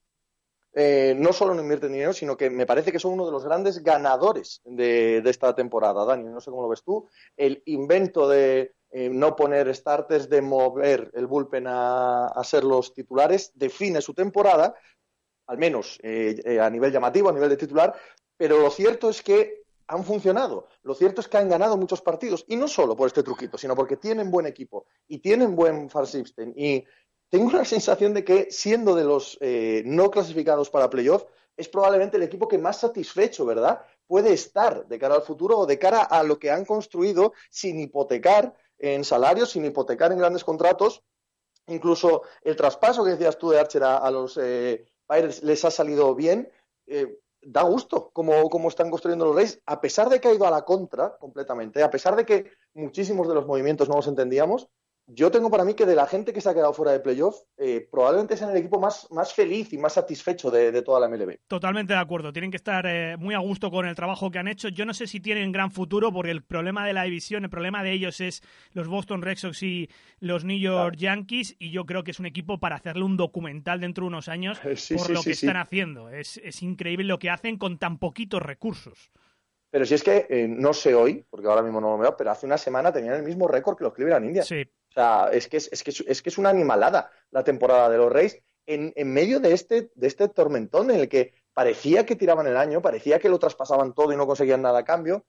Eh, no solo no invierten dinero, sino que me parece que son uno de los grandes ganadores de, de esta temporada, Dani. No sé cómo lo ves tú. El invento de eh, no poner starters, de mover el bullpen a, a ser los titulares, define su temporada, al menos eh, eh, a nivel llamativo, a nivel de titular, pero lo cierto es que han funcionado. Lo cierto es que han ganado muchos partidos, y no solo por este truquito, sino porque tienen buen equipo y tienen buen farm system. Y tengo la sensación de que, siendo de los eh, no clasificados para playoff, es probablemente el equipo que más satisfecho, ¿verdad?, puede estar de cara al futuro o de cara a lo que han construido sin hipotecar en salarios, sin hipotecar en grandes contratos. Incluso el traspaso que decías tú de Archer a, a los eh, Pirates les ha salido bien. Eh, da gusto cómo, cómo están construyendo los Rays, a pesar de que ha ido a la contra completamente, a pesar de que muchísimos de los movimientos no los entendíamos. Yo tengo para mí que de la gente que se ha quedado fuera de playoff, eh, probablemente sean el equipo más, más feliz y más satisfecho de, de toda la M L B. Totalmente de acuerdo. Tienen que estar eh, muy a gusto con el trabajo que han hecho. Yo no sé si tienen gran futuro, porque el problema de la división, el problema de ellos es los Boston Red Sox y los New York claro. Yankees, y yo creo que es un equipo para hacerle un documental dentro de unos años sí, por sí, lo sí, que sí. están haciendo. Es, es increíble lo que hacen con tan poquitos recursos. Pero si es que, eh, no sé hoy, porque ahora mismo no lo veo, pero hace una semana tenían el mismo récord que los Cleveland Indians. Sí. O sea, es que es, es, que es, es que es una animalada la temporada de los Rays en, en medio de este, de este tormentón en el que parecía que tiraban el año, parecía que lo traspasaban todo y no conseguían nada a cambio.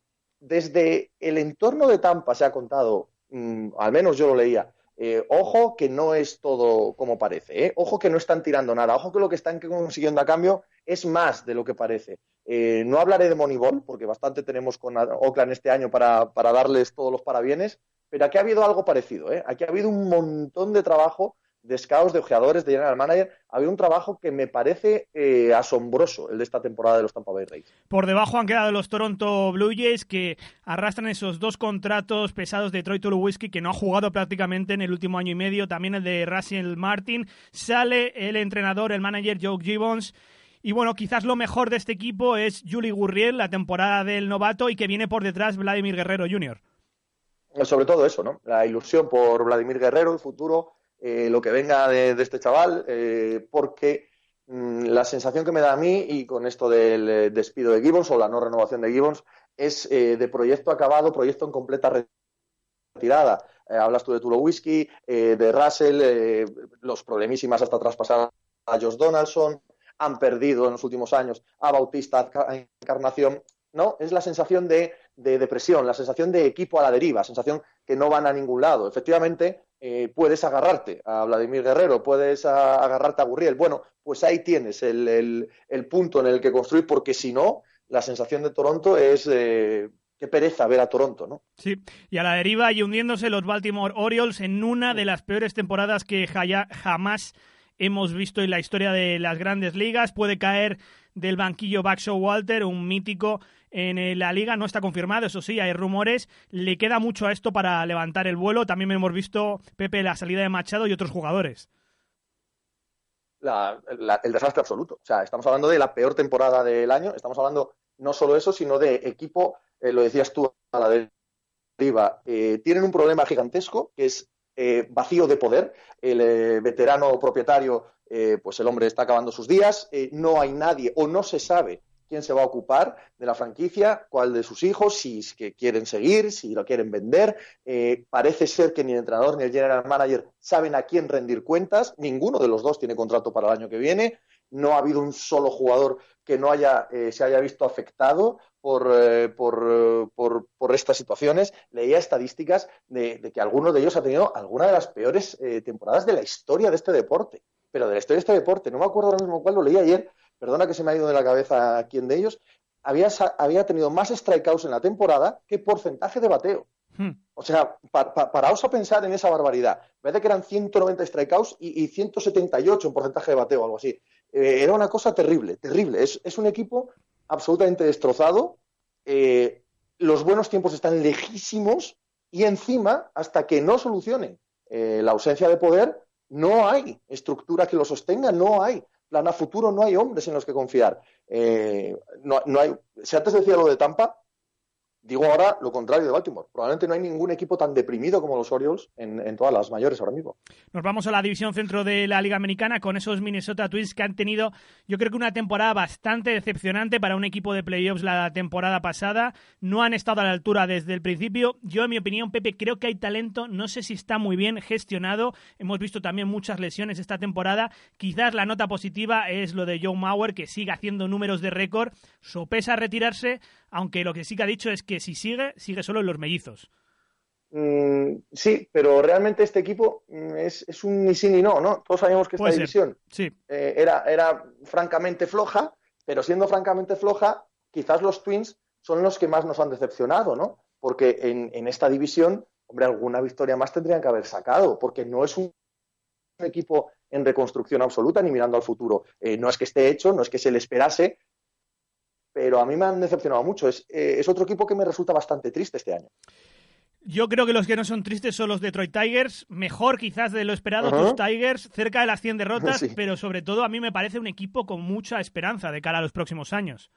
Desde el entorno de Tampa se ha contado, mmm, al menos yo lo leía, eh, ojo que no es todo como parece, ¿eh? Ojo que no están tirando nada, ojo que lo que están consiguiendo a cambio es más de lo que parece. Eh, no hablaré de Moneyball, porque bastante tenemos con Oakland este año para, para darles todos los parabienes, pero aquí ha habido algo parecido, ¿eh? Aquí ha habido un montón de trabajo de scouts, de ojeadores, de general manager. Ha habido un trabajo que me parece eh, asombroso, el de esta temporada de los Tampa Bay Rays. Por debajo han quedado los Toronto Blue Jays, que arrastran esos dos contratos pesados de Troy Tulowitzki, que no ha jugado prácticamente en el último año y medio, también el de Russell Martin. Sale el entrenador, el manager Joe Gibbons. Y bueno, quizás lo mejor de este equipo es Yuli Gurriel, la temporada del novato, y que viene por detrás Vladimir Guerrero junior Sobre todo eso, ¿no? La ilusión por Vladimir Guerrero, el futuro, eh, lo que venga de, de este chaval, eh, porque mmm, la sensación que me da a mí, y con esto del eh, despido de Gibbons o la no renovación de Gibbons, es eh, de proyecto acabado, proyecto en completa retirada. Eh, hablas tú de Tulowitzki, eh, de Russell, eh, los problemísimas hasta traspasar a Josh Donaldson, han perdido en los últimos años a Bautista Encarnación, ¿no? Es la sensación de, de depresión, la sensación de equipo a la deriva, sensación que no van a ningún lado. Efectivamente, eh, puedes agarrarte a Vladimir Guerrero, puedes a, agarrarte a Gurriel. Bueno, pues ahí tienes el, el, el punto en el que construir, porque si no, la sensación de Toronto es... Eh, qué pereza ver a Toronto, ¿no? Sí, y a la deriva y hundiéndose los Baltimore Orioles en una de las peores temporadas que ja- jamás hemos visto en la historia de las grandes ligas. Puede caer del banquillo Buck Showalter, un mítico en la liga, no está confirmado, eso sí, hay rumores. Le queda mucho a esto para levantar el vuelo. También hemos visto, Pepe, la salida de Machado y otros jugadores. La, la, el desastre absoluto. O sea, estamos hablando de la peor temporada del año, estamos hablando no solo eso, sino de equipo, eh, lo decías tú a la deriva, eh, tienen un problema gigantesco que es eh, vacío de poder. El eh, veterano propietario, eh, pues el hombre está acabando sus días, eh, no hay nadie o no se sabe quién se va a ocupar de la franquicia, cuál de sus hijos, si es que quieren seguir, si lo quieren vender. Eh, parece ser que ni el entrenador ni el general manager saben a quién rendir cuentas. Ninguno de los dos tiene contrato para el año que viene. No ha habido un solo jugador que no haya eh, se haya visto afectado por, eh, por, eh, por, por estas situaciones. Leía estadísticas de, de que alguno de ellos ha tenido alguna de las peores eh, temporadas de la historia de este deporte. Pero de la historia de este deporte, no me acuerdo ahora mismo cuál, lo leí ayer, perdona que se me ha ido de la cabeza quién de ellos, había, había tenido más strikeouts en la temporada que porcentaje de bateo. Hmm. O sea, pa, pa, paraos a pensar en esa barbaridad. Parece que eran ciento noventa strikeouts y, y ciento setenta y ocho en porcentaje de bateo, algo así. Eh, era una cosa terrible, terrible. Es, es un equipo absolutamente destrozado. Eh, los buenos tiempos están lejísimos y encima, hasta que no solucionen eh, la ausencia de poder, no hay estructura que lo sostenga, no hay plan a futuro, no hay hombres en los que confiar. Eh, no, no hay, si antes decía lo de Tampa, digo ahora lo contrario de Baltimore. Probablemente no hay ningún equipo tan deprimido como los Orioles en, en todas las mayores ahora mismo. Nos vamos a la división centro de la Liga Americana con esos Minnesota Twins que han tenido, yo creo que una temporada bastante decepcionante para un equipo de playoffs la temporada pasada. No han estado a la altura desde el principio. Yo, en mi opinión, Pepe, creo que hay talento. No sé si está muy bien gestionado. Hemos visto también muchas lesiones esta temporada. Quizás la nota positiva es lo de Joe Mauer, que sigue haciendo números de récord. Sopesa retirarse, aunque lo que sí que ha dicho es que si sigue, sigue solo en los mellizos. Mm, sí, pero realmente este equipo mm, es, es un ni sí ni no, ¿no? Todos sabíamos que esta Puede división sí. eh, era, era francamente floja, pero siendo francamente floja, quizás los Twins son los que más nos han decepcionado, ¿no? Porque en, en esta división, hombre, alguna victoria más tendrían que haber sacado, porque no es un equipo en reconstrucción absoluta ni mirando al futuro. Eh, no es que esté hecho, no es que se le esperase, pero a mí me han decepcionado mucho. Es, eh, es otro equipo que me resulta bastante triste este año. Yo creo que los que no son tristes son los Detroit Tigers, mejor quizás de lo esperado, uh-huh. tus Tigers, cerca de las cien derrotas, sí. Pero sobre todo a mí me parece un equipo con mucha esperanza de cara a los próximos años.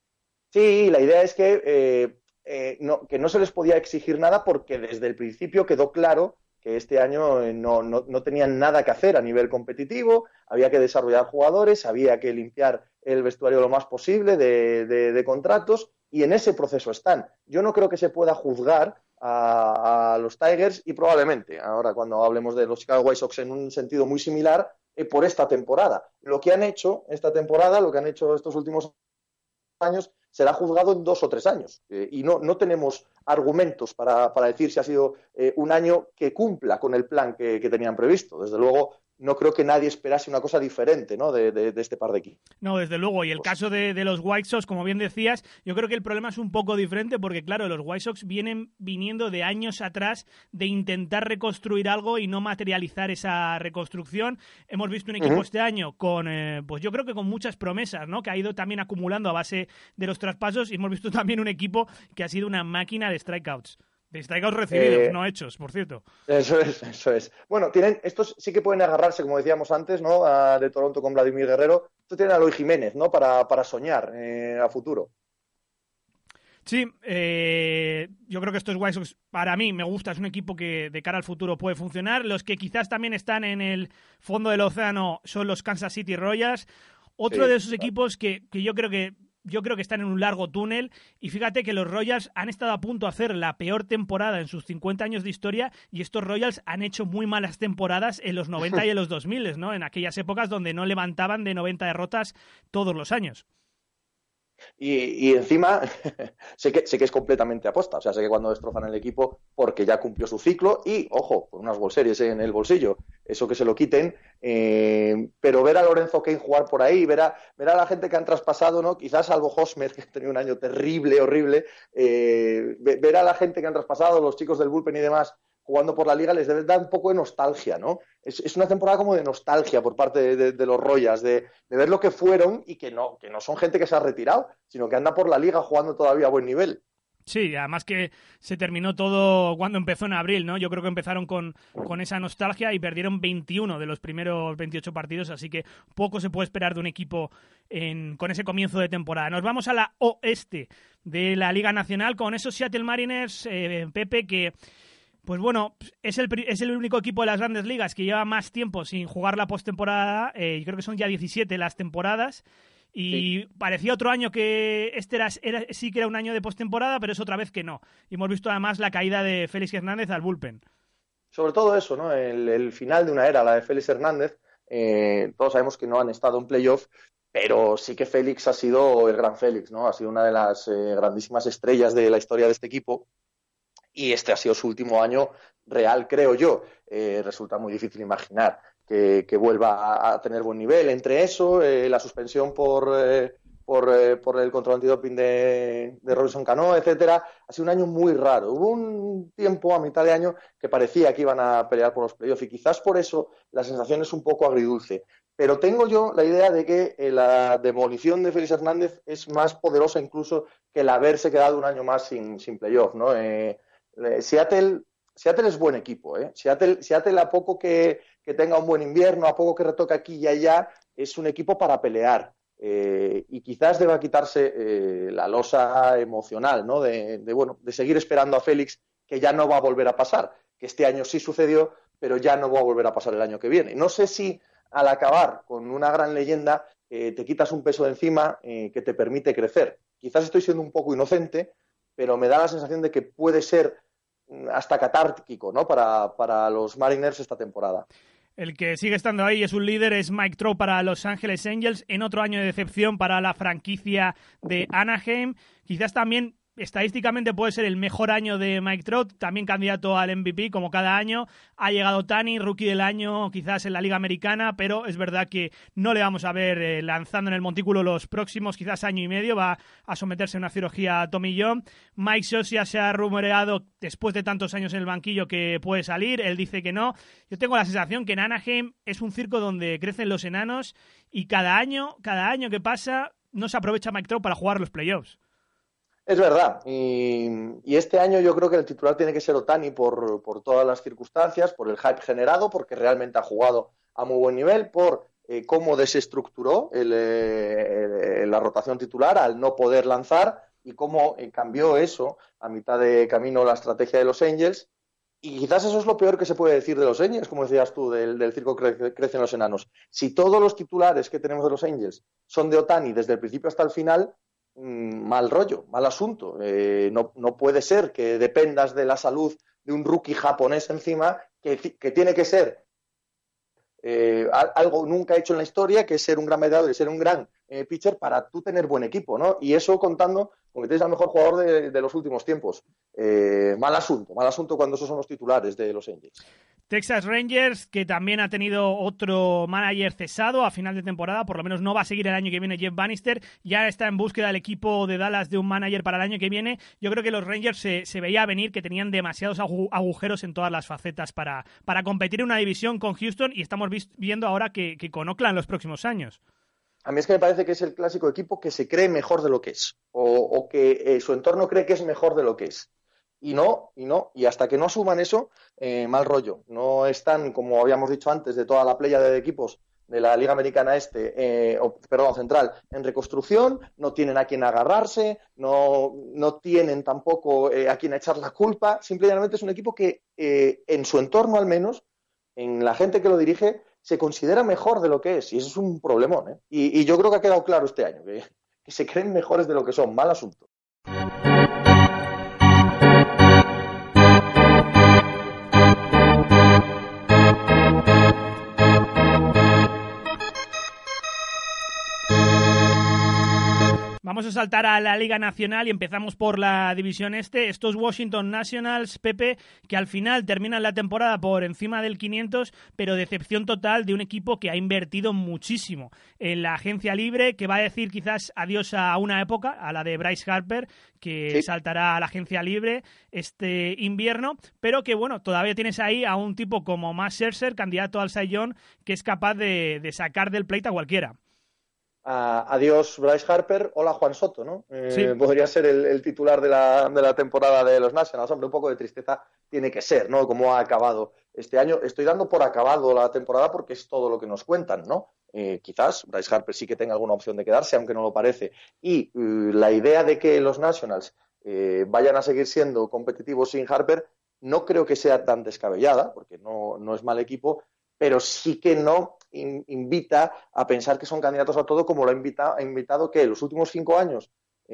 Sí, la idea es que, eh, eh, no, que no se les podía exigir nada porque desde el principio quedó claro que este año no, no, no tenían nada que hacer a nivel competitivo, había que desarrollar jugadores, había que limpiar el vestuario lo más posible de, de, de contratos, y en ese proceso están. Yo no creo que se pueda juzgar a, a los Tigers, y probablemente, ahora cuando hablemos de los Chicago White Sox en un sentido muy similar, eh, por esta temporada. Lo que han hecho esta temporada, lo que han hecho estos últimos años, será juzgado en dos o tres años. Eh, y no, no tenemos argumentos para, para decir si ha sido eh, un año que cumpla con el plan que, que tenían previsto. Desde luego, no creo que nadie esperase una cosa diferente, ¿no? de, de, de este par de equipos. No, desde luego. Y el caso de, de los White Sox, como bien decías, yo creo que el problema es un poco diferente porque, claro, los White Sox vienen viniendo de años atrás de intentar reconstruir algo y no materializar esa reconstrucción. Hemos visto un equipo uh-huh. este año con, eh, pues yo creo que con muchas promesas, ¿no? Que ha ido también acumulando a base de los traspasos, y hemos visto también un equipo que ha sido una máquina de strikeouts. De strikeouts recibidos, eh, no hechos, por cierto. Eso es, eso es. Bueno, tienen, estos sí que pueden agarrarse, como decíamos antes, ¿no? A, de Toronto con Vladimir Guerrero. Esto tiene a Eloy Jiménez, ¿no? Para, para soñar eh, a futuro. Sí, eh, yo creo que estos White Sox, para mí, me gusta, es un equipo que de cara al futuro puede funcionar. Los que quizás también están en el fondo del océano son los Kansas City Royals. Otro sí, de esos claro. equipos que, que yo creo que yo creo que están en un largo túnel y fíjate que los Royals han estado a punto de hacer la peor temporada en sus cincuenta años de historia y estos Royals han hecho muy malas temporadas en los noventa y en los dos mil, ¿no? En aquellas épocas donde no levantaban de noventa derrotas todos los años. Y, y encima sé que sé que es completamente aposta, o sea, sé que cuando destrozan el equipo porque ya cumplió su ciclo y, ojo, con unas World Series en el bolsillo, eso que se lo quiten, eh, pero ver a Lorenzo Cain jugar por ahí, ver a, ver a la gente que han traspasado, ¿no? Quizás algo Hosmer, que ha tenido un año terrible, horrible, eh, ver a la gente que han traspasado, los chicos del bullpen y demás, jugando por la liga, les debe dar un poco de nostalgia, ¿no? Es, es una temporada como de nostalgia por parte de, de, de los Royals, de, de ver lo que fueron y que no, que no son gente que se ha retirado, sino que anda por la liga jugando todavía a buen nivel. Sí, además que se terminó todo cuando empezó en abril, ¿no? Yo creo que empezaron con, con esa nostalgia y perdieron veintiuno de los primeros veintiocho partidos, así que poco se puede esperar de un equipo en, con ese comienzo de temporada. Nos vamos a la oeste de la Liga Nacional con esos Seattle Mariners, eh, Pepe, que... Pues bueno, es el, es el único equipo de las grandes ligas que lleva más tiempo sin jugar la postemporada. Eh, yo creo que son ya diecisiete las temporadas. Y sí, parecía otro año que este era, era sí que era un año de postemporada, pero es otra vez que no. Y hemos visto además la caída de Félix Hernández al bullpen. Sobre todo eso, ¿no? El, el final de una era, la de Félix Hernández. Eh, todos sabemos que no han estado en playoff, pero sí que Félix ha sido el gran Félix, ¿no? Ha sido una de las eh, grandísimas estrellas de la historia de este equipo. Y este ha sido su último año real, creo yo. Eh, resulta muy difícil imaginar que, que vuelva a, a tener buen nivel. Entre eso, eh, la suspensión por, eh, por, eh, por el control antidoping de, de Robinson Cano, etcétera, ha sido un año muy raro. Hubo un tiempo a mitad de año que parecía que iban a pelear por los playoffs y quizás por eso la sensación es un poco agridulce. Pero tengo yo la idea de que eh, la demolición de Félix Hernández es más poderosa incluso que el haberse quedado un año más sin, sin playoff, ¿no? Eh, Seattle, Seattle es buen equipo, ¿eh? Seattle, Seattle a poco que, que tenga un buen invierno, a poco que retoque aquí y allá, es un equipo para pelear. Eh, y quizás deba quitarse eh, la losa emocional, ¿no? De, de, bueno, de seguir esperando a Félix, que ya no va a volver a pasar, que este año sí sucedió, pero ya no va a volver a pasar el año que viene. No sé si al acabar con una gran leyenda eh, te quitas un peso de encima eh, que te permite crecer. Quizás estoy siendo un poco inocente, pero me da la sensación de que puede ser hasta catártico, ¿no? Para, para los Mariners esta temporada. El que sigue estando ahí es un líder, es Mike Trout para Los Angeles Angels, en otro año de decepción para la franquicia de Anaheim. Quizás también estadísticamente puede ser el mejor año de Mike Trout, también candidato al M V P como cada año. Ha llegado Ohtani, rookie del año quizás en la Liga Americana, pero es verdad que no le vamos a ver eh, lanzando en el montículo los próximos quizás año y medio. Va a someterse a una cirugía a Tommy John. Mike Scioscia se ha rumoreado después de tantos años en el banquillo que puede salir, él dice que no. Yo tengo la sensación que en Anaheim es un circo donde crecen los enanos y cada año, cada año que pasa no se aprovecha Mike Trout para jugar los playoffs. Es verdad, y, y este año yo creo que el titular tiene que ser Ohtani por, por todas las circunstancias, por el hype generado, porque realmente ha jugado a muy buen nivel, por eh, cómo desestructuró el, eh, la rotación titular al no poder lanzar y cómo eh, cambió eso a mitad de camino la estrategia de los Angels. Y quizás eso es lo peor que se puede decir de los Angels, como decías tú, del, del circo que crecen los enanos. Si todos los titulares que tenemos de los Angels son de Ohtani desde el principio hasta el final, mal rollo, mal asunto. Eh, no, no puede ser que dependas de la salud de un rookie japonés encima, que, que tiene que ser eh, algo nunca hecho en la historia, que es ser un gran mediador y ser un gran eh, pitcher para tú tener buen equipo, ¿no? Y eso contando con que tienes al mejor jugador de, de los últimos tiempos. Eh, mal asunto, mal asunto cuando esos son los titulares de los Angels. Texas Rangers, que también ha tenido otro manager cesado a final de temporada, por lo menos no va a seguir el año que viene Jeff Bannister, ya está en búsqueda el equipo de Dallas de un manager para el año que viene. Yo creo que los Rangers se, se veía venir que tenían demasiados agujeros en todas las facetas para, para competir en una división con Houston, y estamos viendo ahora que, que con Oakland los próximos años. A mí es que me parece que es el clásico equipo que se cree mejor de lo que es, o, o que eh, su entorno cree que es mejor de lo que es. Y no, y no, y hasta que no asuman eso, eh, mal rollo. No están, como habíamos dicho antes, de toda la playa de equipos de la Liga Americana Este, eh, o, perdón, Central, en reconstrucción, no tienen a quien agarrarse, no, no tienen tampoco eh, a quien echar la culpa. Simplemente es un equipo que, eh, en su entorno al menos, en la gente que lo dirige, se considera mejor de lo que es, y eso es un problemón, ¿eh? Y, y yo creo que ha quedado claro este año, que, que se creen mejores de lo que son. Mal asunto. Vamos a saltar a la Liga Nacional y empezamos por la División Este. Estos Washington Nationals, Pepe, que al final terminan la temporada por encima del quinientos, pero decepción total de un equipo que ha invertido muchísimo en la agencia libre, que va a decir quizás adiós a una época, a la de Bryce Harper, que sí. saltará a la agencia libre este invierno, pero que, bueno, todavía tienes ahí a un tipo como Max Scherzer, candidato al Cy Young, que es capaz de, de sacar del plate a cualquiera. Uh, adiós Bryce Harper, hola Juan Soto, ¿no? Eh, sí. Podría ser el, el titular de la, de la temporada de los Nationals. Hombre, un poco de tristeza tiene que ser, ¿no? Cómo ha acabado este año. Estoy dando por acabado la temporada porque es todo lo que nos cuentan, ¿no? Eh, quizás Bryce Harper sí que tenga alguna opción de quedarse, aunque no lo parece. Y uh, la idea de que los Nationals eh, vayan a seguir siendo competitivos sin Harper no creo que sea tan descabellada, porque no, no es mal equipo, pero sí que no in, invita a pensar que son candidatos a todo como lo ha invitado, ha invitado que los últimos cinco años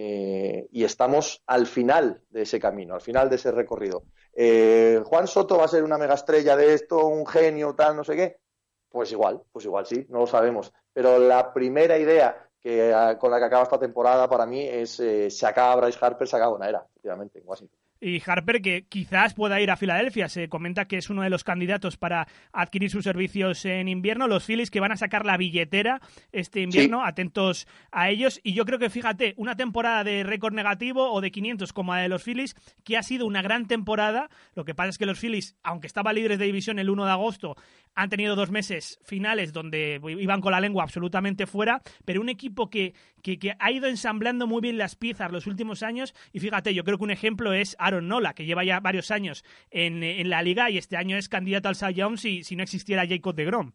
eh, y estamos al final de ese camino, al final de ese recorrido. Eh, Juan Soto va a ser una megaestrella de esto, un genio, tal, no sé qué. Pues igual, pues igual sí, no lo sabemos. Pero la primera idea que con la que acaba esta temporada para mí es eh, se acaba Bryce Harper, se acaba una era, efectivamente, en Washington. Y Harper, que quizás pueda ir a Filadelfia, se comenta que es uno de los candidatos para adquirir sus servicios en invierno. Los Phillies que van a sacar la billetera este invierno, sí. Atentos a ellos. Y yo creo que, fíjate, una temporada de récord negativo o de quinientos como la de los Phillies, que ha sido una gran temporada. Lo que pasa es que los Phillies, aunque estaban líderes de división el uno de agosto, han tenido dos meses finales donde iban con la lengua absolutamente fuera, pero un equipo que, que, que ha ido ensamblando muy bien las piezas los últimos años. Y fíjate, yo creo que un ejemplo es Aaron Nola, que lleva ya varios años en, en la liga y este año es candidato al Cy Young si, si no existiera Jacob deGrom.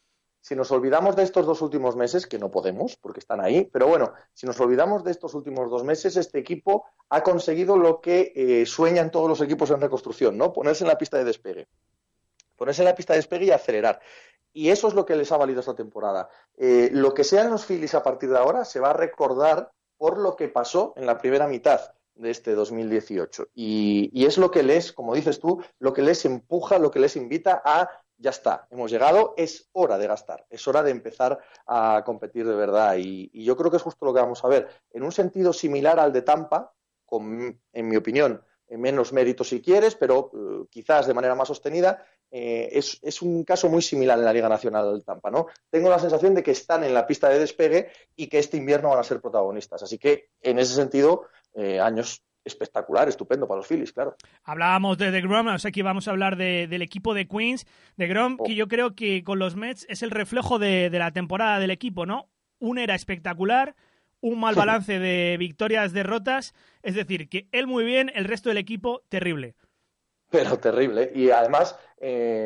Si nos olvidamos de estos dos últimos meses, que no podemos porque están ahí, pero bueno, si nos olvidamos de estos últimos dos meses, este equipo ha conseguido lo que eh, sueñan todos los equipos en reconstrucción, ¿no? Ponerse en la pista de despegue. Ponerse en la pista de despegue y acelerar. Y eso es lo que les ha valido esta temporada. Eh, lo que sean los Phillies a partir de ahora se va a recordar por lo que pasó en la primera mitad de este dos mil dieciocho. Y, y es lo que les, como dices tú, lo que les empuja, lo que les invita a, ya está, hemos llegado, es hora de gastar, es hora de empezar a competir de verdad. Y, y yo creo que es justo lo que vamos a ver. En un sentido similar al de Tampa, con, en mi opinión, menos mérito si quieres, pero uh, quizás de manera más sostenida, eh, es, es un caso muy similar en la Liga Nacional del Tampa, ¿no? Tengo la sensación de que están en la pista de despegue y que este invierno van a ser protagonistas. Así que, en ese sentido, eh, años espectacular, estupendo para los Phillies, claro. Hablábamos de deGrom, o sea que vamos a hablar de, del equipo de Queens. deGrom, oh. que yo creo que con los Mets es el reflejo de, de la temporada del equipo, ¿no? Una era espectacular, un mal balance de victorias, derrotas, es decir, que él muy bien, el resto del equipo terrible. Pero terrible, y además eh,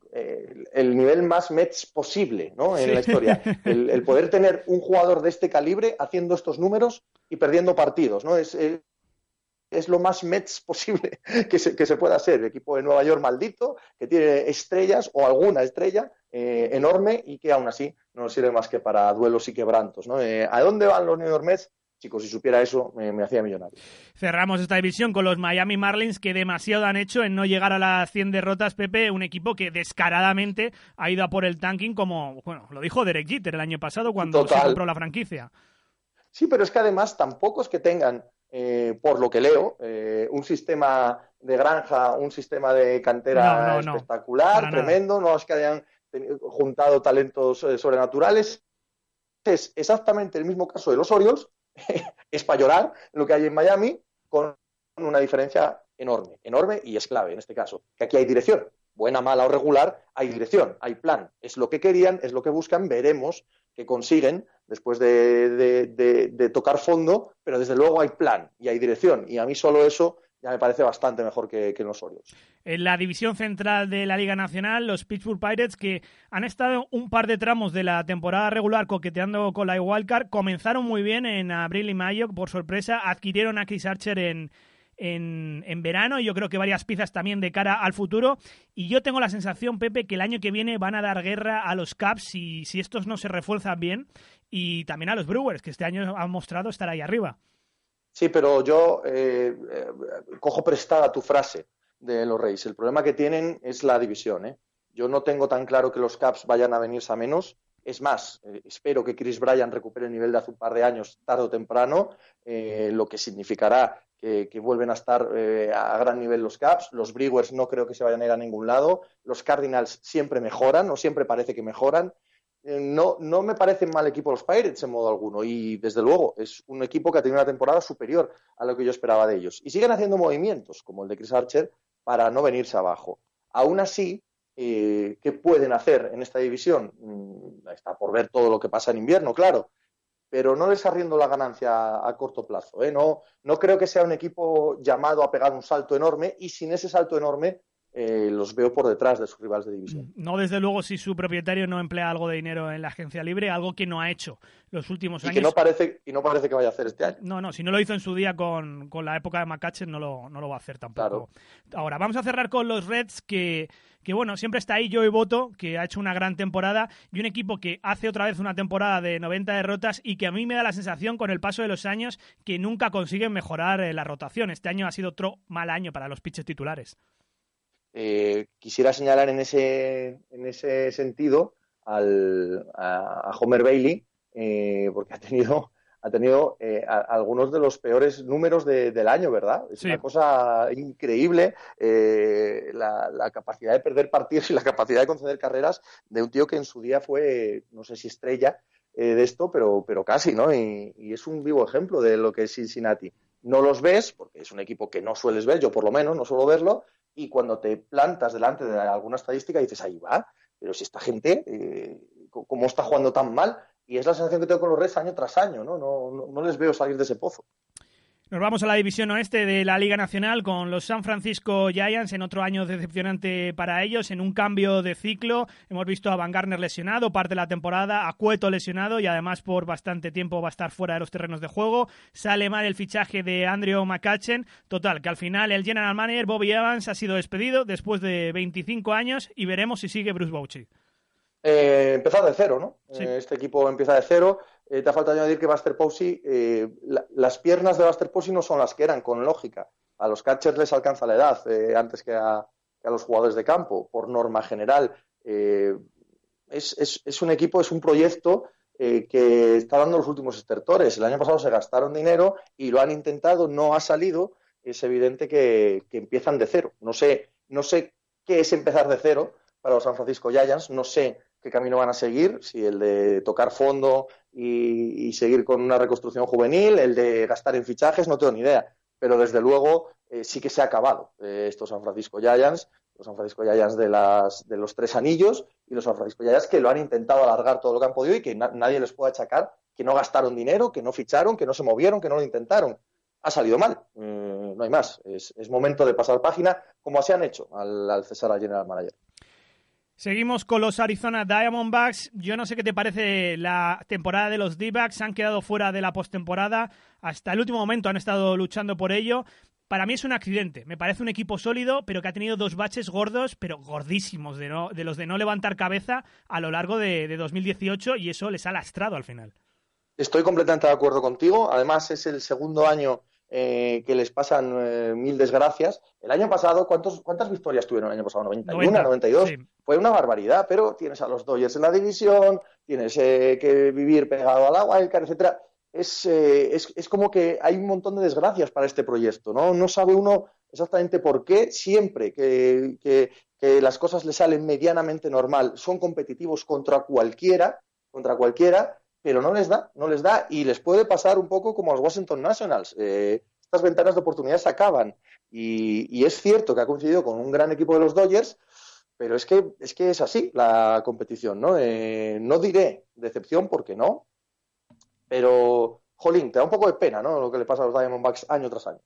eh, el nivel más Mets posible, ¿no? En sí. la historia. El, el poder tener un jugador de este calibre haciendo estos números y perdiendo partidos, ¿no? Es, es, es lo más Mets posible que se, que se pueda hacer. El equipo de Nueva York maldito, que tiene estrellas o alguna estrella eh, enorme y que aún así no sirve más que para duelos y quebrantos, ¿no? Eh, ¿A dónde van los New York Mets? Chicos, si supiera eso, me, me hacía millonario. Cerramos esta división con los Miami Marlins, que demasiado han hecho en no llegar a las cien derrotas, Pepe, un equipo que descaradamente ha ido a por el tanking, como, bueno, lo dijo Derek Jeter el año pasado cuando Total. se compró la franquicia. Sí, pero es que además tampoco es que tengan, eh, por lo que leo, eh, un sistema de granja, un sistema de cantera no, no, no. espectacular, tremendo, nada. No es que hayan juntado talentos eh, sobrenaturales. Es exactamente el mismo caso de los Orioles, es para llorar lo que hay en Miami, con una diferencia enorme, enorme y es clave en este caso, que aquí hay dirección, buena, mala o regular, hay dirección, hay plan, es lo que querían, es lo que buscan, veremos qué consiguen después de, de, de, de tocar fondo, pero desde luego hay plan y hay dirección, y a mí solo eso ya me parece bastante mejor que, que en los Orioles. En la división central de la Liga Nacional, los Pittsburgh Pirates, que han estado un par de tramos de la temporada regular coqueteando con la wildcard, comenzaron muy bien en abril y mayo, por sorpresa, adquirieron a Chris Archer en, en, en verano y yo creo que varias piezas también de cara al futuro. Y yo tengo la sensación, Pepe, que el año que viene van a dar guerra a los Caps si, si estos no se refuerzan bien, y también a los Brewers, que este año han mostrado estar ahí arriba. Sí, pero yo eh, eh, cojo prestada tu frase de los Rays. El problema que tienen es la división, ¿eh? Yo no tengo tan claro que los Caps vayan a venirse a menos. Es más, eh, espero que Chris Bryant recupere el nivel de hace un par de años, tarde o temprano, eh, lo que significará que, que vuelven a estar eh, a gran nivel los Caps. Los Brewers no creo que se vayan a ir a ningún lado. Los Cardinals siempre mejoran, o siempre parece que mejoran. Eh, no, no me parecen mal equipo los Pirates en modo alguno, y desde luego es un equipo que ha tenido una temporada superior a lo que yo esperaba de ellos. Y siguen haciendo movimientos, como el de Chris Archer, para no venirse abajo. Aún así, eh, ¿qué pueden hacer en esta división? Mm, está por ver todo lo que pasa en invierno, claro, pero no les arriendo la ganancia a corto plazo, ¿eh? No, no creo que sea un equipo llamado a pegar un salto enorme, y sin ese salto enorme Eh, los veo por detrás de sus rivales de división. No, desde luego, si su propietario no emplea algo de dinero en la agencia libre, algo que no ha hecho los últimos y años. Que no parece, y no parece que vaya a hacer este año. No, no, si no lo hizo en su día con, con la época de McCutchen, no lo, no lo va a hacer tampoco. Claro. Ahora, vamos a cerrar con los Reds, que, que bueno, siempre está ahí Joey Votto, que ha hecho una gran temporada, y un equipo que hace otra vez una temporada de noventa derrotas y que a mí me da la sensación, con el paso de los años, que nunca consiguen mejorar eh, la rotación. Este año ha sido otro mal año para los pitchers titulares. Eh, quisiera señalar en ese, en ese sentido al, a, a Homer Bailey, eh, porque ha tenido, ha tenido eh, a, a algunos de los peores números de, del año, ¿verdad? Es sí. Una cosa increíble, eh, la, la capacidad de perder partidos y la capacidad de conceder carreras de un tío que en su día fue, no sé si estrella eh, de esto, pero, pero casi, ¿no? Y, y es un vivo ejemplo de lo que es Cincinnati. No los ves, porque es un equipo que no sueles ver, yo por lo menos no suelo verlo, y cuando te plantas delante de alguna estadística dices, ahí va, pero si esta gente, eh, ¿cómo está jugando tan mal? Y es la sensación que tengo con los Reds año tras año, ¿no? No, no, no les veo salir de ese pozo. Nos vamos a la división oeste de la Liga Nacional con los San Francisco Giants en otro año decepcionante para ellos, en un cambio de ciclo. Hemos visto a Van Garner lesionado parte de la temporada, a Cueto lesionado y además por bastante tiempo va a estar fuera de los terrenos de juego. Sale mal el fichaje de Andrew McCutchen. Total, que al final el general manager Bobby Evans ha sido despedido después de veinticinco años y veremos si sigue Bruce Bochy. Eh, empezar de cero, ¿no? Sí. Eh, este equipo empieza de cero. Eh, te ha faltado añadir que Buster Posey, eh, la, las piernas de Buster Posey no son las que eran, con lógica. A los catchers les alcanza la edad eh, antes que a, que a los jugadores de campo, por norma general. Eh, es, es, es un equipo, es un proyecto eh, que está dando los últimos estertores. El año pasado se gastaron dinero y lo han intentado, no ha salido. Es evidente que, que empiezan de cero. No sé, no sé qué es empezar de cero para los San Francisco Giants, no sé qué camino van a seguir, si el de tocar fondo y, y seguir con una reconstrucción juvenil, el de gastar en fichajes, no tengo ni idea, pero desde luego eh, sí que se ha acabado eh, estos San Francisco Giants, los San Francisco Giants de, las, de los tres anillos y los San Francisco Giants que lo han intentado alargar todo lo que han podido y que na- nadie les puede achacar que no gastaron dinero, que no ficharon, que no se movieron, que no lo intentaron. Ha salido mal, eh, no hay más, es, es momento de pasar página como así han hecho al, al cesar al general manager. Seguimos con los Arizona Diamondbacks. Yo no sé qué te parece la temporada de los D-backs. Han quedado fuera de la postemporada. Hasta el último momento han estado luchando por ello. Para mí es un accidente. Me parece un equipo sólido, pero que ha tenido dos baches gordos, pero gordísimos, de, no, de los de no levantar cabeza a lo largo de, de dos mil dieciocho, y eso les ha lastrado al final. Estoy completamente de acuerdo contigo. Además, es el segundo año eh, que les pasan eh, mil desgracias. El año pasado, ¿cuántos, ¿cuántas victorias tuvieron el año pasado? ¿noventa y uno, noventa, noventa y dos? Sí. Fue una barbaridad, pero tienes a los Dodgers en la división, tienes eh, que vivir pegado al wildcard, etcétera. Es, eh, es, es como que hay un montón de desgracias para este proyecto, ¿no? No sabe uno exactamente por qué. Siempre que, que, que las cosas le salen medianamente normal, son competitivos contra cualquiera, contra cualquiera, pero no les da, no les da, y les puede pasar un poco como a los Washington Nationals. Eh, estas ventanas de oportunidades se acaban, y, y es cierto que ha coincidido con un gran equipo de los Dodgers, pero es que es, que es así la competición, ¿no? Eh, no diré decepción, porque no, pero, jolín, te da un poco de pena, ¿no?, lo que le pasa a los Diamondbacks año tras año.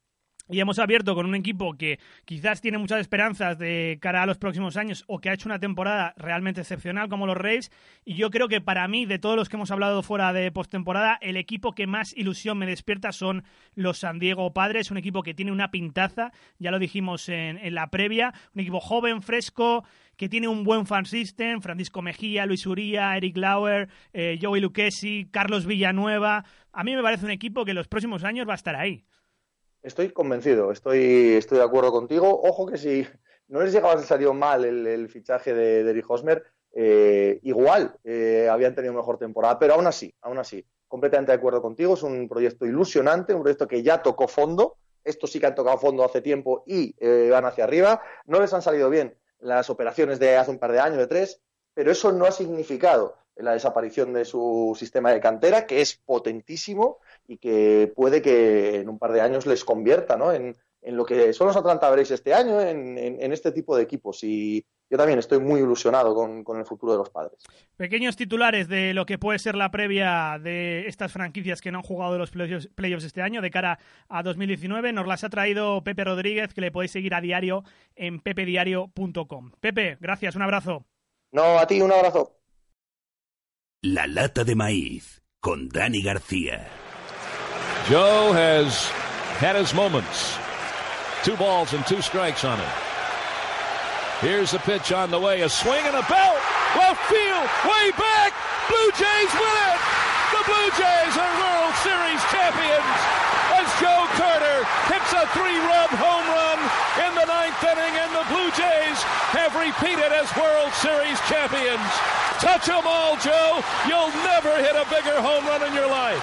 Y hemos abierto con un equipo que quizás tiene muchas esperanzas de cara a los próximos años o que ha hecho una temporada realmente excepcional como los Rays. Y yo creo que para mí, de todos los que hemos hablado fuera de postemporada, el equipo que más ilusión me despierta son los San Diego Padres. Un equipo que tiene una pintaza, ya lo dijimos en, en la previa. Un equipo joven, fresco, que tiene un buen fan system. Francisco Mejía, Luis Uría, Eric Lauer, eh, Joey Lucchesi, Carlos Villanueva. A mí me parece un equipo que en los próximos años va a estar ahí. Estoy convencido, estoy, estoy de acuerdo contigo. Ojo que si no les llegaba a salir mal el, el fichaje de, de Eric Hosmer, eh, igual eh, habían tenido mejor temporada, pero aún así, aún así, completamente de acuerdo contigo. Es un proyecto ilusionante, un proyecto que ya tocó fondo. Estos sí que han tocado fondo hace tiempo y eh, van hacia arriba. No les han salido bien las operaciones de hace un par de años, de tres, pero eso no ha significado la desaparición de su sistema de cantera, que es potentísimo y que puede que en un par de años les convierta, ¿no?, en, en lo que son los Atlanta Braves este año, en, en, en este tipo de equipos. Y yo también estoy muy ilusionado con, con el futuro de los Padres. Pequeños titulares de lo que puede ser la previa de estas franquicias que no han jugado los playoffs, playoffs este año de cara a dos mil diecinueve. Nos las ha traído Pepe Rodríguez, que le podéis seguir a diario en pepe diario punto com. Pepe, gracias, un abrazo. No, a ti un abrazo. La lata de maíz con Dani García. Joe has had his moments. Two balls and two strikes on him. Here's a pitch on the way, a swing and a belt. Left field, way back. Blue Jays win it. The Blue Jays are World Series champions as Joe Carter hits a three-run home run in the ninth inning, and the Blue Jays have repeated as World Series champions. Touch 'em all, Joe. You'll never hit a bigger home run in your life.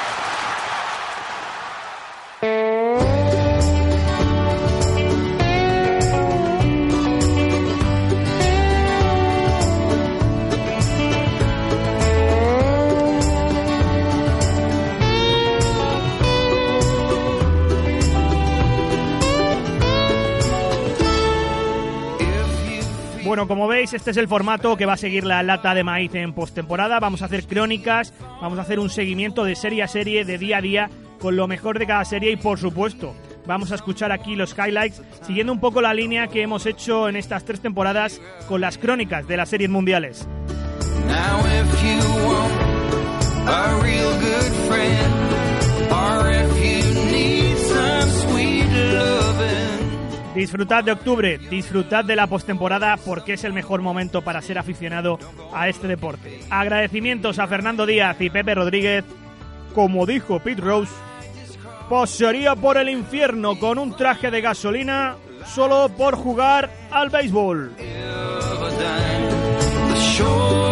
Bueno, como veis, este es el formato que va a seguir la lata de maíz en postemporada. Vamos a hacer crónicas, vamos a hacer un seguimiento de serie a serie, de día a día, con lo mejor de cada serie y, por supuesto, vamos a escuchar aquí los highlights, siguiendo un poco la línea que hemos hecho en estas tres temporadas con las crónicas de las series mundiales. Now if you want a real good friend, or if you need some sweet loving. Disfrutad de octubre, disfrutad de la postemporada, porque es el mejor momento para ser aficionado a este deporte. Agradecimientos a Fernando Díaz y Pepe Rodríguez. Como dijo Pete Rose, pasaría por el infierno con un traje de gasolina solo por jugar al béisbol.